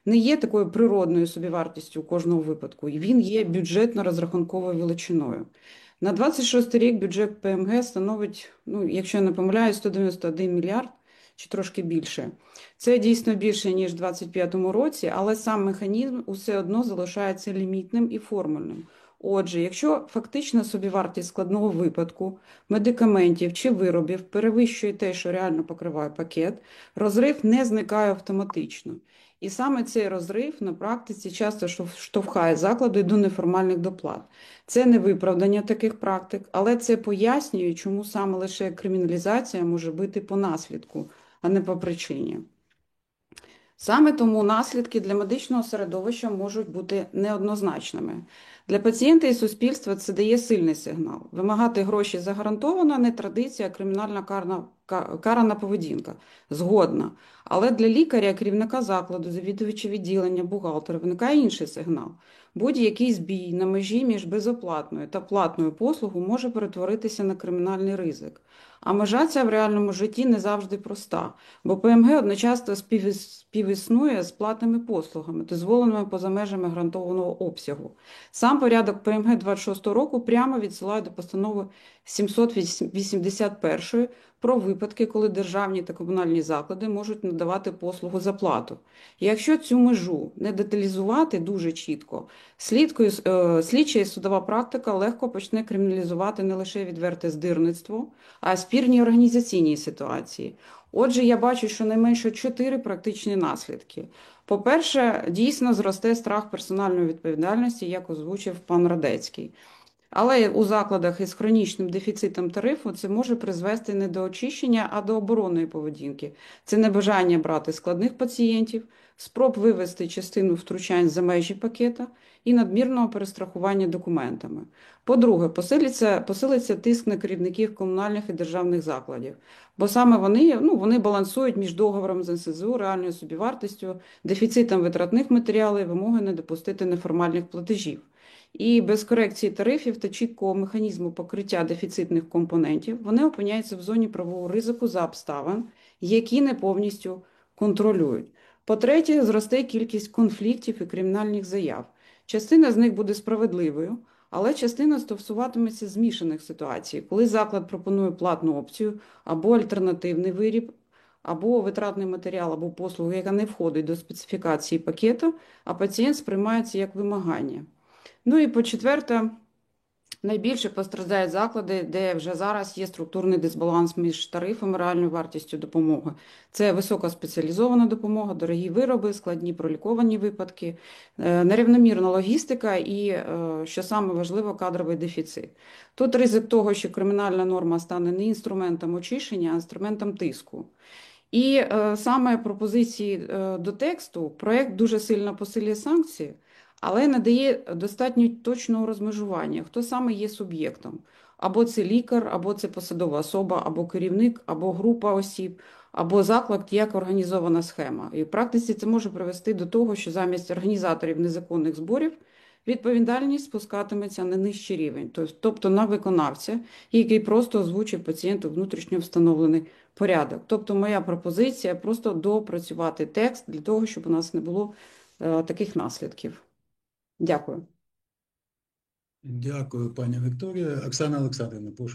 H: не є такою природною собівартістю кожного випадку, і він є бюджетно-розрахунковою величиною. На 26 рік бюджет ПМГ становить, якщо я не помиляюсь, 191 мільярд чи трошки більше. Це дійсно більше, ніж у 2025 році, але сам механізм усе одно залишається лімітним і формульним. Отже, якщо фактична собівартість складного випадку, медикаментів чи виробів перевищує те, що реально покриває пакет, розрив не зникає автоматично. І саме цей розрив на практиці часто штовхає заклади до неформальних доплат. Це не виправдання таких практик, але це пояснює, чому саме лише криміналізація може бути по наслідку, а не по причині. Саме тому наслідки для медичного середовища можуть бути неоднозначними. Для пацієнта і суспільства це дає сильний сигнал. Вимагати гроші загарантовано – не традиція, а кримінальна карана поведінка. Згодна. Але для лікаря, керівника закладу, завідувача відділення, бухгалтера виникає інший сигнал. Будь-який збій на межі між безоплатною та платною послугою може перетворитися на кримінальний ризик. А межа ця в реальному житті не завжди проста, бо ПМГ одночасно співіснує з платними послугами, дозволеними поза межами гарантованого обсягу. Сам порядок ПМГ 26 року прямо відсилає до постанови 781 про випадки, коли державні та комунальні заклади можуть надавати послугу за плату. І якщо цю межу не деталізувати дуже чітко, слідча і судова практика легко почне криміналізувати не лише відверте здирництво, а спірні організаційні ситуації. Отже, я бачу, що найменше 4 практичні наслідки. По-перше, дійсно зросте страх персональної відповідальності, як озвучив пан Радецький. Але у закладах із хронічним дефіцитом тарифу це може призвести не до очищення, а до оборонної поведінки. Це небажання брати складних пацієнтів, спроб вивести частину втручань за межі пакета і надмірного перестрахування документами. По-друге, посилиться тиск на керівників комунальних і державних закладів, бо саме вони балансують між договором з НСЗУ, реальною собівартістю, дефіцитом витратних матеріалів і вимоги не допустити неформальних платежів. І без корекції тарифів та чіткого механізму покриття дефіцитних компонентів вони опиняються в зоні правового ризику за обставин, які не повністю контролюють. По-третє, зросте кількість конфліктів і кримінальних заяв. Частина з них буде справедливою, але частина стосуватиметься змішаних ситуацій, коли заклад пропонує платну опцію або альтернативний виріб, або витратний матеріал, або послугу, яка не входить до специфікації пакету, а пацієнт сприймається як вимагання. І по-четверте, найбільше постраждають заклади, де вже зараз є структурний дисбаланс між тарифом і реальною вартістю допомоги. Це високоспеціалізована допомога, дорогі вироби, складні проліковані випадки, нерівномірна логістика і, що саме важливо, кадровий дефіцит. Тут ризик того, що кримінальна норма стане не інструментом очищення, а інструментом тиску. І саме пропозиції до тексту, проект дуже сильно посилює санкції, але надає достатньо точного розмежування, хто саме є суб'єктом. Або це лікар, або це посадова особа, або керівник, або група осіб, або заклад як організована схема. І в практиці це може привести до того, що замість організаторів незаконних зборів відповідальність спускатиметься на нижчий рівень, тобто на виконавця, який просто озвучив пацієнту внутрішньо встановлений порядок. Тобто моя пропозиція просто доопрацювати текст для того, щоб у нас не було таких наслідків. Дякую.
A: Дякую, пані Вікторія. Оксана Олександрівна, прошу.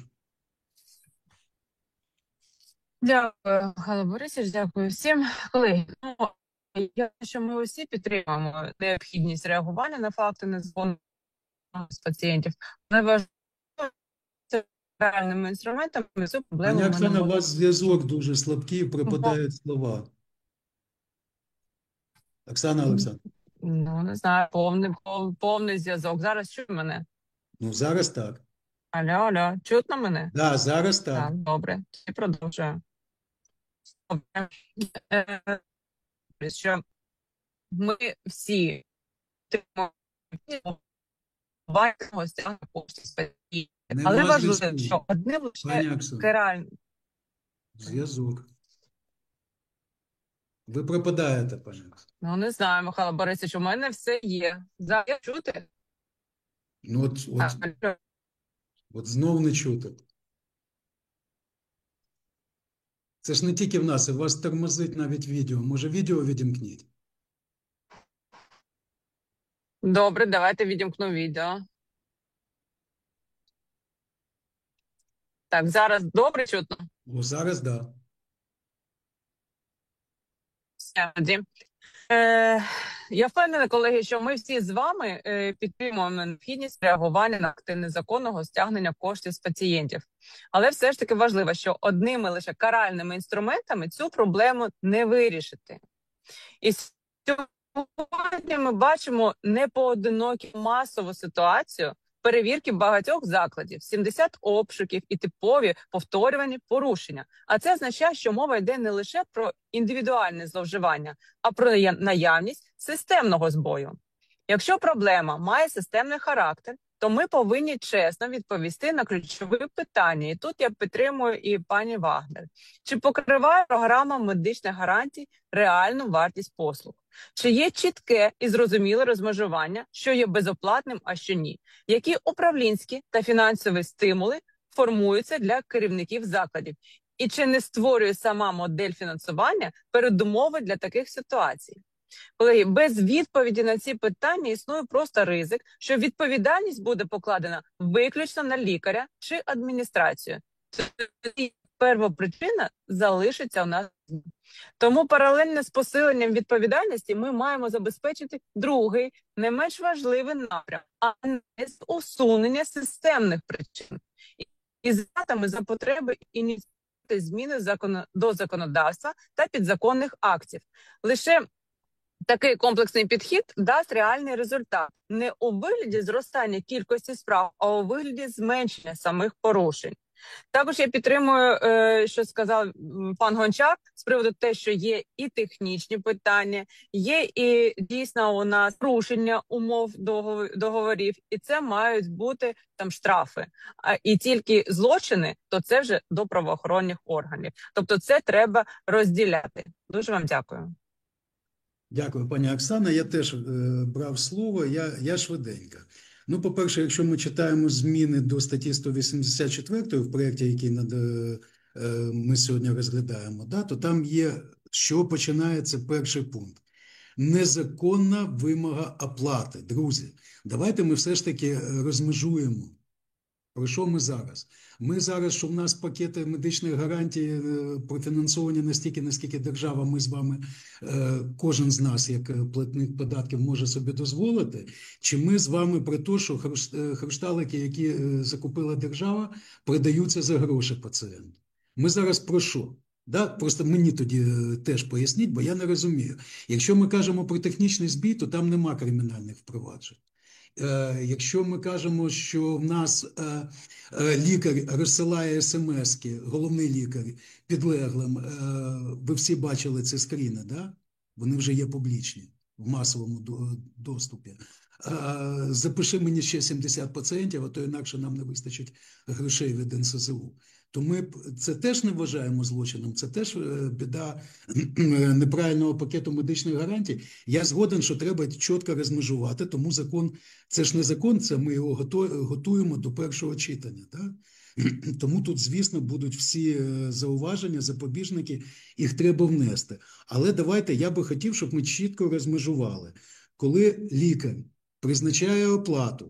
B: Дякую, Михайло Борисович, дякую всім. Колеги, я думаю, що ми усі підтримуємо необхідність реагування на факти незаконних з пацієнтів. Найважливіше реальними інструментами цю проблему.
A: Пані Оксана, у вас зв'язок дуже слабкий, пропадають слова. Оксана Олександрівна.
B: Не знаю, повний зв'язок. Зараз чує мене?
A: Зараз так.
B: Алло, чутно мене?
A: Так, зараз так.
B: Так, добре, і продовжую. Що ми всі гостях кошти сподіваємося. Але важливо, що одне лише керальне.
A: Зв'язок. Ви пропадаєте, пані Оксана.
B: Не знаю, Михайло Борисович, у мене все є. Зараз чути?
A: От знов не чути. Це ж не тільки в нас, у вас тормозить навіть відео. Може, відео відімкніть?
B: Добре, давайте відімкну відео. Так, зараз добре чутно?
A: О, зараз, да.
B: Все, тоді. Я впевнена, колеги, що ми всі з вами підтримуємо необхідність реагування на акти незаконного стягнення коштів з пацієнтів. Але все ж таки важливо, що одними лише каральними інструментами цю проблему не вирішити. І сьогодні ми бачимо непоодиноку масову ситуацію перевірки багатьох закладів, 70 обшуків і типові повторювані порушення. А це означає, що мова йде не лише про індивідуальне зловживання, а про наявність системного збою. Якщо проблема має системний характер, то ми повинні чесно відповісти на ключові питання. І тут я підтримую і пані Вагнер. Чи покриває програма медичних гарантій реальну вартість послуг? Чи є чітке і зрозуміле розмежування, що є безоплатним, а що ні? Які управлінські та фінансові стимули формуються для керівників закладів? І чи не створює сама модель фінансування передумови для таких ситуацій? Колеги, без відповіді на ці питання існує просто ризик, що відповідальність буде покладена виключно на лікаря чи адміністрацію. Тоді первопричина залишиться у нас. Тому паралельно з посиленням відповідальності ми маємо забезпечити другий, не менш важливий напрям, а не з усунення системних причин. І звітами за потреби ініціювати зміни до законодавства та підзаконних актів. Лише такий комплексний підхід дасть реальний результат. Не у вигляді зростання кількості справ, а у вигляді зменшення самих порушень. Також я підтримую, що сказав пан Гончар, з приводу те, що є і технічні питання, є і дійсно у нас порушення умов договорів, і це мають бути там штрафи. І тільки злочини, то це вже до правоохоронних органів. Тобто це треба розділяти. Дуже вам дякую.
A: Дякую, пані Оксана. Я теж брав слово, я швиденько. Ну, по-перше, якщо ми читаємо зміни до статті 184 в проєкті, який ми сьогодні розглядаємо, да, то там є, що починається перший пункт. Незаконна вимога оплати. Друзі, давайте ми все ж таки розмежуємо. Про що ми зараз? Ми зараз, що в нас пакети медичних гарантій профінансовані настільки, наскільки держава, ми з вами, кожен з нас, як платник податків, може собі дозволити, чи ми з вами про те, що хрусталики, які закупила держава, продаються за гроші пацієнту? Ми зараз про що? Да? Просто мені тоді теж поясніть, бо я не розумію. Якщо ми кажемо про технічний збій, то там нема кримінальних впроваджень. Якщо ми кажемо, що в нас лікар розсилає смс-ки, головний лікар підлеглим, ви всі бачили ці скріни, да? Вони вже є публічні в масовому доступі. Запиши мені ще 70 пацієнтів, а то інакше нам не вистачить грошей від НСЗУ. То ми це теж не вважаємо злочином, це теж біда неправильного пакету медичних гарантій. Я згоден, що треба чітко розмежувати, тому закон, це ж не закон, це ми його готуємо до першого читання. Так? Тому тут, звісно, будуть всі зауваження, запобіжники, їх треба внести. Але давайте, я би хотів, щоб ми чітко розмежували. Коли лікар призначає оплату,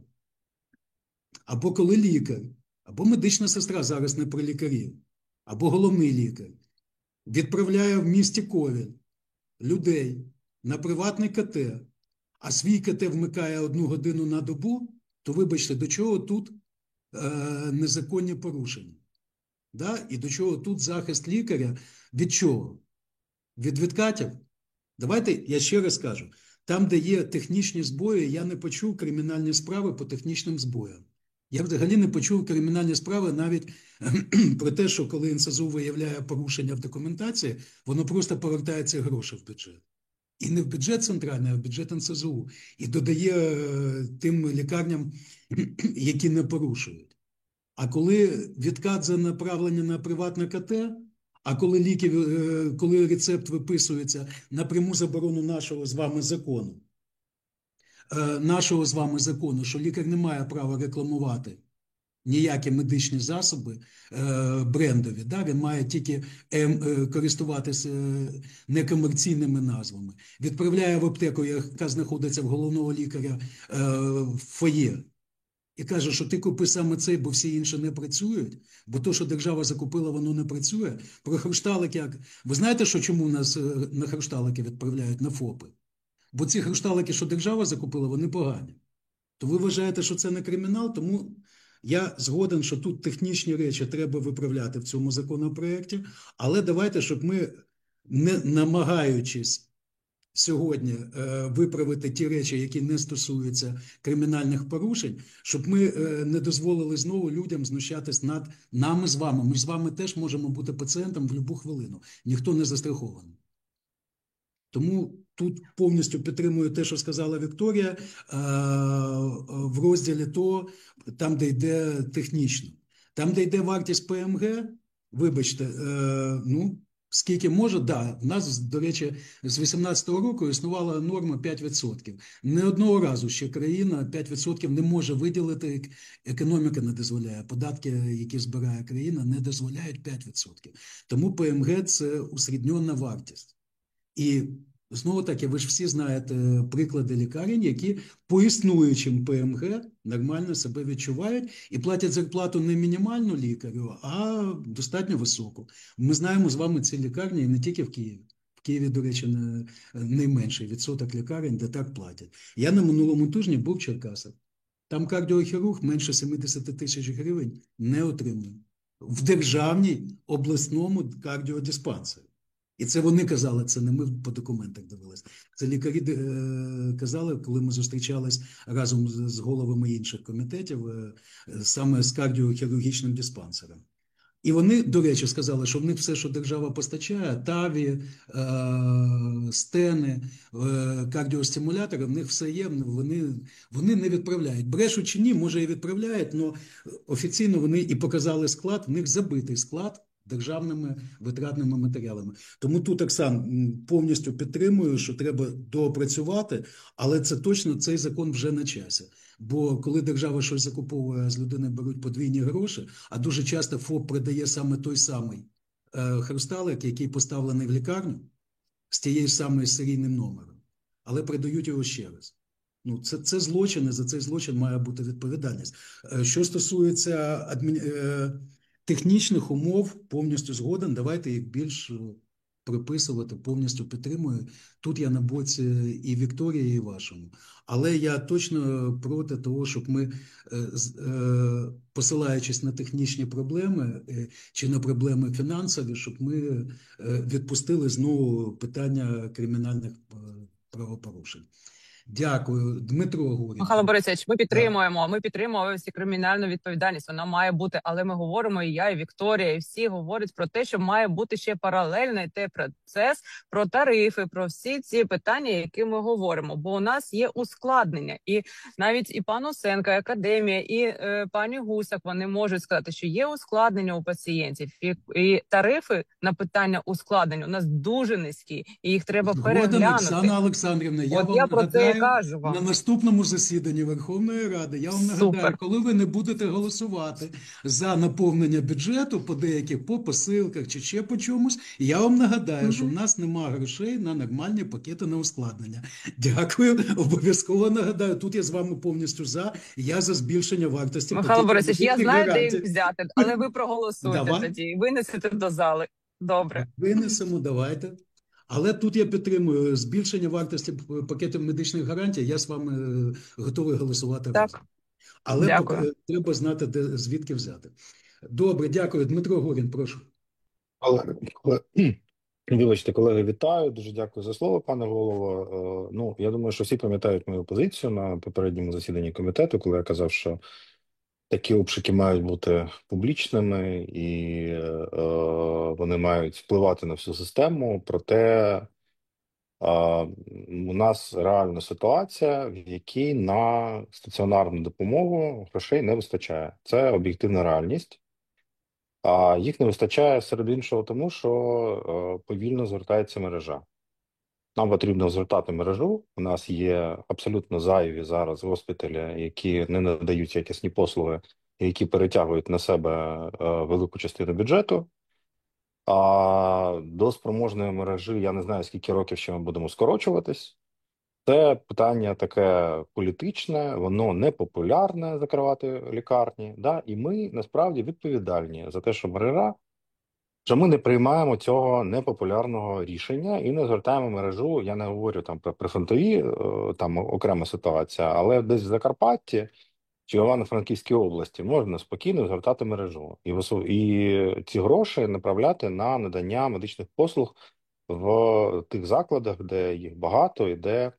A: або коли лікар, або медична сестра, зараз не про лікарів, або головний лікар, відправляє в місті Ковель людей на приватний КТ, а свій КТ вмикає 1 годину на добу, то вибачте, до чого тут незаконні порушення? Да? І до чого тут захист лікаря? Від чого? Від відкатів? Давайте, я ще раз кажу, там, де є технічні збої, я не почув кримінальні справи по технічним збоям. Я взагалі не почув кримінальні справи навіть про те, що коли НСЗУ виявляє порушення в документації, воно просто повертається гроші в бюджет. І не в бюджет центральний, а в бюджет НСЗУ. І додає тим лікарням, які не порушують. А коли відкат за направлення на приватне КТ, а коли рецепт виписується на пряму заборону нашого з вами закону, що лікар не має права рекламувати ніякі медичні засоби брендові. Да? Він має тільки користуватися некомерційними назвами. Відправляє в аптеку, яка знаходиться в головного лікаря в фоє, і каже, що ти купи саме цей, бо всі інші не працюють, бо то, що держава закупила, воно не працює. Про хрусталики, як... Ви знаєте, що чому нас на хрусталики відправляють на ФОПи? Бо ці хрусталики, що держава закупила, вони погані. То ви вважаєте, що це не кримінал, тому я згоден, що тут технічні речі треба виправляти в цьому законопроекті, але давайте, щоб ми, не намагаючись сьогодні виправити ті речі, які не стосуються кримінальних порушень, щоб ми не дозволили знову людям знущатись над нами з вами. Ми з вами теж можемо бути пацієнтом в будь-яку хвилину. Ніхто не застрахований. Тому тут повністю підтримую те, що сказала Вікторія, в розділі того, там, де йде технічно. Там, де йде вартість ПМГ, вибачте, ну, скільки може, да, в нас, до речі, з 18-го року існувала норма 5%. Не одного разу ще країна 5% не може виділити, економіка не дозволяє, податки, які збирає країна, не дозволяють 5%. Тому ПМГ – це усередньона вартість. І знову таки, ви ж всі знаєте приклади лікарень, які по існуючим ПМГ нормально себе відчувають і платять зарплату не мінімальну лікарю, а достатньо високу. Ми знаємо з вами ці лікарні і не тільки в Києві. В Києві, до речі, найменший відсоток лікарень, де так платять. Я на минулому тижні був в Черкасах. Там кардіохірург менше 70 тисяч гривень не отримує. В державній обласному кардіодиспансері. І це вони казали, це не ми по документах дивилися. Це лікарі казали, коли ми зустрічались разом з головами інших комітетів, саме з кардіохірургічним диспансером. І вони, до речі, сказали, що в них все, що держава постачає, ТАВІ, стени, кардіостимулятори, в них все є, вони не відправляють. Брешуть чи ні, може і відправляють, але офіційно вони і показали склад, в них забитий склад державними витратними матеріалами. Тому тут, Оксан, повністю підтримую, що треба доопрацювати, але це точно, цей закон вже на часі. Бо коли держава щось закуповує, з людини беруть подвійні гроші, а дуже часто ФОП продає саме той самий хрусталик, який поставлений в лікарню, з тією самою серійним номером, але продають його ще раз. Ну, це злочин, і за цей злочин має бути відповідальність. Що стосується технічних умов, повністю згоден, давайте їх більш приписувати, повністю підтримую. Тут я на боці і Вікторії, і вашому. Але я точно проти того, щоб ми, посилаючись на технічні проблеми чи на проблеми фінансові, щоб ми відпустили знову питання кримінальних правопорушень. Дякую. Дмитро Горін.
B: Михайло Борисович, ми підтримуємо всі кримінальну відповідальність, вона має бути, але ми говоримо, і я, і Вікторія, і всі говорять про те, що має бути ще паралельний той процес, про тарифи, про всі ці питання, які ми говоримо, бо у нас є ускладнення, і навіть і пан Усенко, і Академія, і пані Гусак, вони можуть сказати, що є ускладнення у пацієнтів, і тарифи на питання ускладнень у нас дуже низькі, і їх треба переглянути.
A: Оксана Олександрівна, я про це кажу вам. На наступному засіданні Верховної Ради я вам нагадаю, коли ви не будете голосувати за наповнення бюджету по деяких, по посилках чи ще по чомусь, я вам нагадаю, що в нас немає грошей на нормальні пакети на ускладнення. Дякую, обов'язково нагадаю. Тут я з вами повністю за, я за збільшення вартості пакетів.
B: Михайло Борисович, я знаю, де їх взяти, але ви проголосуєте тоді, винесете до зали. Добре.
A: Винесемо, давайте. Але тут я підтримую збільшення вартості пакетів медичних гарантій. Я з вами готовий голосувати разом. Але треба знати, звідки взяти. Добре, дякую. Дмитро Горін, прошу.
S: Вибачте, колеги, вітаю. Дуже дякую за слово, пане голово. Ну, я думаю, що всі пам'ятають мою позицію на попередньому засіданні комітету, коли я казав, що такі обшуки мають бути публічними і вони мають впливати на всю систему. Проте у нас реальна ситуація, в якій на стаціонарну допомогу грошей не вистачає. Це об'єктивна реальність. А їх не вистачає серед іншого тому, що повільно звертається мережа. Нам потрібно звертати мережу. У нас є абсолютно зайві зараз госпіталі, які не надають якісні послуги які перетягують на себе велику частину бюджету. А до спроможної мережі я не знаю, скільки років ще ми будемо скорочуватись. Це питання таке політичне, воно непопулярне закривати лікарні. Да? І ми насправді відповідальні за те, що ми не приймаємо цього непопулярного рішення і не звертаємо мережу. Я не говорю там про прифронтові, там окрема ситуація, але десь в Закарпатті чи в Івано-Франківській області можна спокійно звертати мережу і ці гроші направляти на надання медичних послуг в тих закладах, де їх багато і де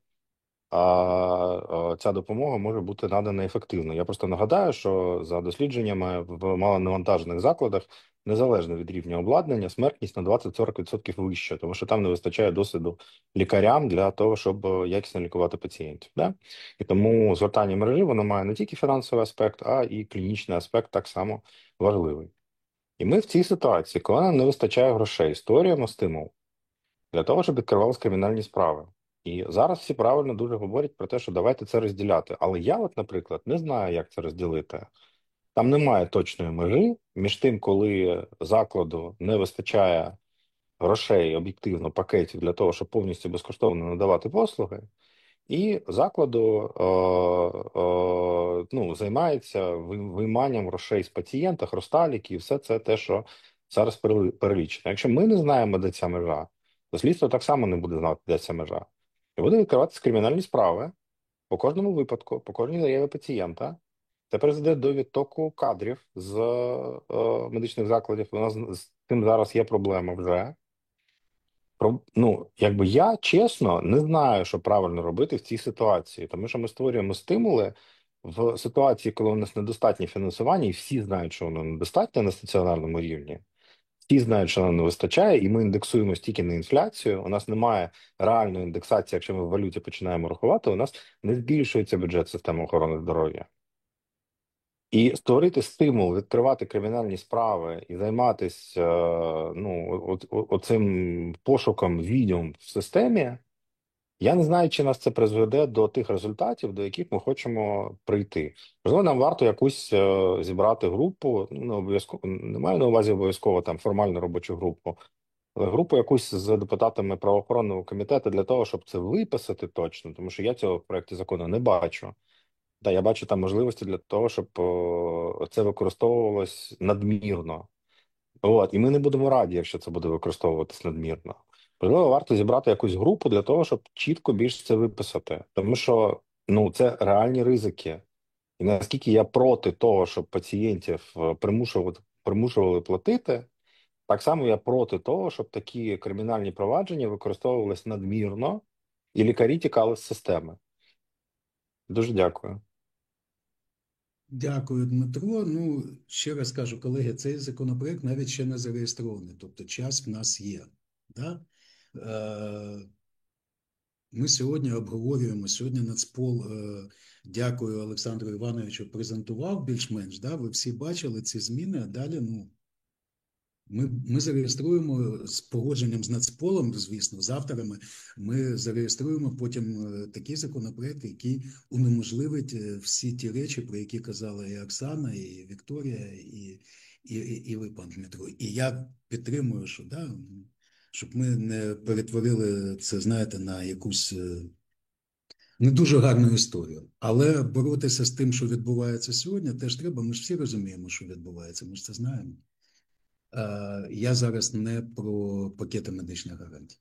S: ця допомога може бути надана ефективно. Я просто нагадаю, що за дослідженнями в малонавантажених закладах, незалежно від рівня обладнання, смертність на 20-40% вища, тому що там не вистачає досвіду лікарям для того, щоб якісно лікувати пацієнтів. Да? І тому звертання мережі воно має не тільки фінансовий аспект, а і клінічний аспект так само важливий. І ми в цій ситуації, коли нам не вистачає грошей, створюємо стимул для того, щоб відкривалися кримінальні справи. І зараз всі правильно дуже говорять про те, що давайте це розділяти. Але я, от, наприклад, не знаю, як це розділити. Там немає точної межі між тим, коли закладу не вистачає грошей, об'єктивно, пакетів для того, щоб повністю безкоштовно надавати послуги, і закладу займається вийманням грошей з пацієнта, хрусталіки, і все це те, що зараз перелічено. Якщо ми не знаємо, де ця межа, то слідство так само не буде знати, де ця межа. І буде відкриватися кримінальні справи по кожному випадку, по кожній заяві пацієнта. Це призведе до відтоку кадрів з медичних закладів. У нас з цим зараз є проблема вже. Я чесно не знаю, що правильно робити в цій ситуації, тому що ми створюємо стимули в ситуації, коли у нас недостатнє фінансування, і всі знають, що воно недостатнє на стаціонарному рівні. Всі знають, що нам не вистачає, і ми індексуємо стільки на інфляцію. У нас немає реальної індексації, якщо ми в валюті починаємо рахувати, у нас не збільшується бюджет системи охорони здоров'я. І створити стимул, відкривати кримінальні справи і займатися оцим пошуком відьом в системі, я не знаю, чи нас це призведе до тих результатів, до яких ми хочемо прийти. Можливо, нам варто якусь зібрати групу, не обов'язково, не маю на увазі обов'язково там формальну робочу групу, але групу якусь з депутатами правоохоронного комітету для того, щоб це виписати точно, тому що я цього в проєкті закону не бачу. Так, я бачу там можливості для того, щоб це використовувалось надмірно. І ми не будемо раді, якщо це буде використовуватись надмірно. Можливо, варто зібрати якусь групу для того, щоб чітко більш це виписати. Тому що це реальні ризики. І наскільки я проти того, щоб пацієнтів примушували платити, так само я проти того, щоб такі кримінальні провадження використовувалися надмірно і лікарі тікали з системи. Дуже дякую.
A: Дякую, Дмитро. Ще раз кажу, колеги, цей законопроект навіть ще не зареєстрований, тобто час в нас є. Да? Ми сьогодні обговорюємо, сьогодні Нацпол, дякую Олександру Івановичу, презентував більш-менш, да? Ви всі бачили ці зміни, а далі, ми зареєструємо з погодженням з Нацполом, звісно, з авторами, ми зареєструємо потім такий законопроект, який унеможливить всі ті речі, про які казала і Оксана, і Вікторія, і ви, пан Дмитро. І я підтримую, що, щоб ми не перетворили це, знаєте, на якусь не дуже гарну історію. Але боротися з тим, що відбувається сьогодні, теж треба. Ми ж всі розуміємо, що відбувається, ми ж це знаємо. Я зараз не про пакети медичних гарантій.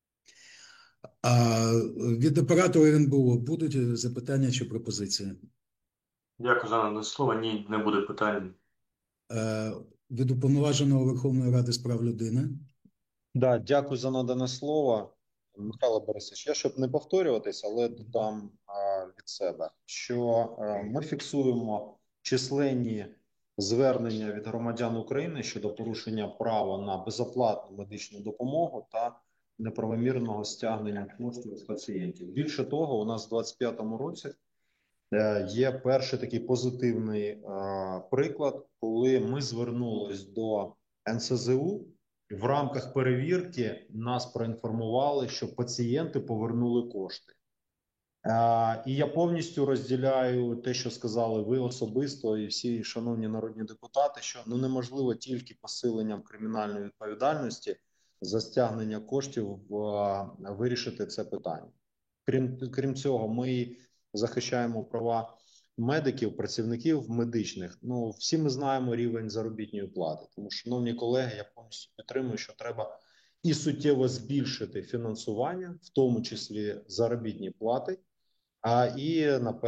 A: А від апарату РНБО будуть запитання чи пропозиції?
K: Дякую за надане слово. Ні, не буде питань.
A: Від Уповноваженого Верховної Ради з прав людини?
F: Да, дякую за надане слово. Михайло Борисович, я, щоб не повторюватись, але додам від себе, що ми фіксуємо численні звернення від громадян України щодо порушення права на безоплатну медичну допомогу та неправомірного стягнення коштів з пацієнтів. Більше того, у нас у 2025 році є перший такий позитивний приклад, коли ми звернулись до НСЗУ. В рамках перевірки нас проінформували, що пацієнти повернули кошти. І я повністю розділяю те, що сказали ви особисто і всі шановні народні депутати, що неможливо тільки посиленням кримінальної відповідальності за стягнення коштів вирішити це питання. Крім цього, ми захищаємо права медиків, працівників медичних. Всі ми знаємо рівень заробітної плати. Тому, шановні колеги, я повністю підтримую, що треба і суттєво збільшити фінансування, в тому числі заробітні плати, і, напевно,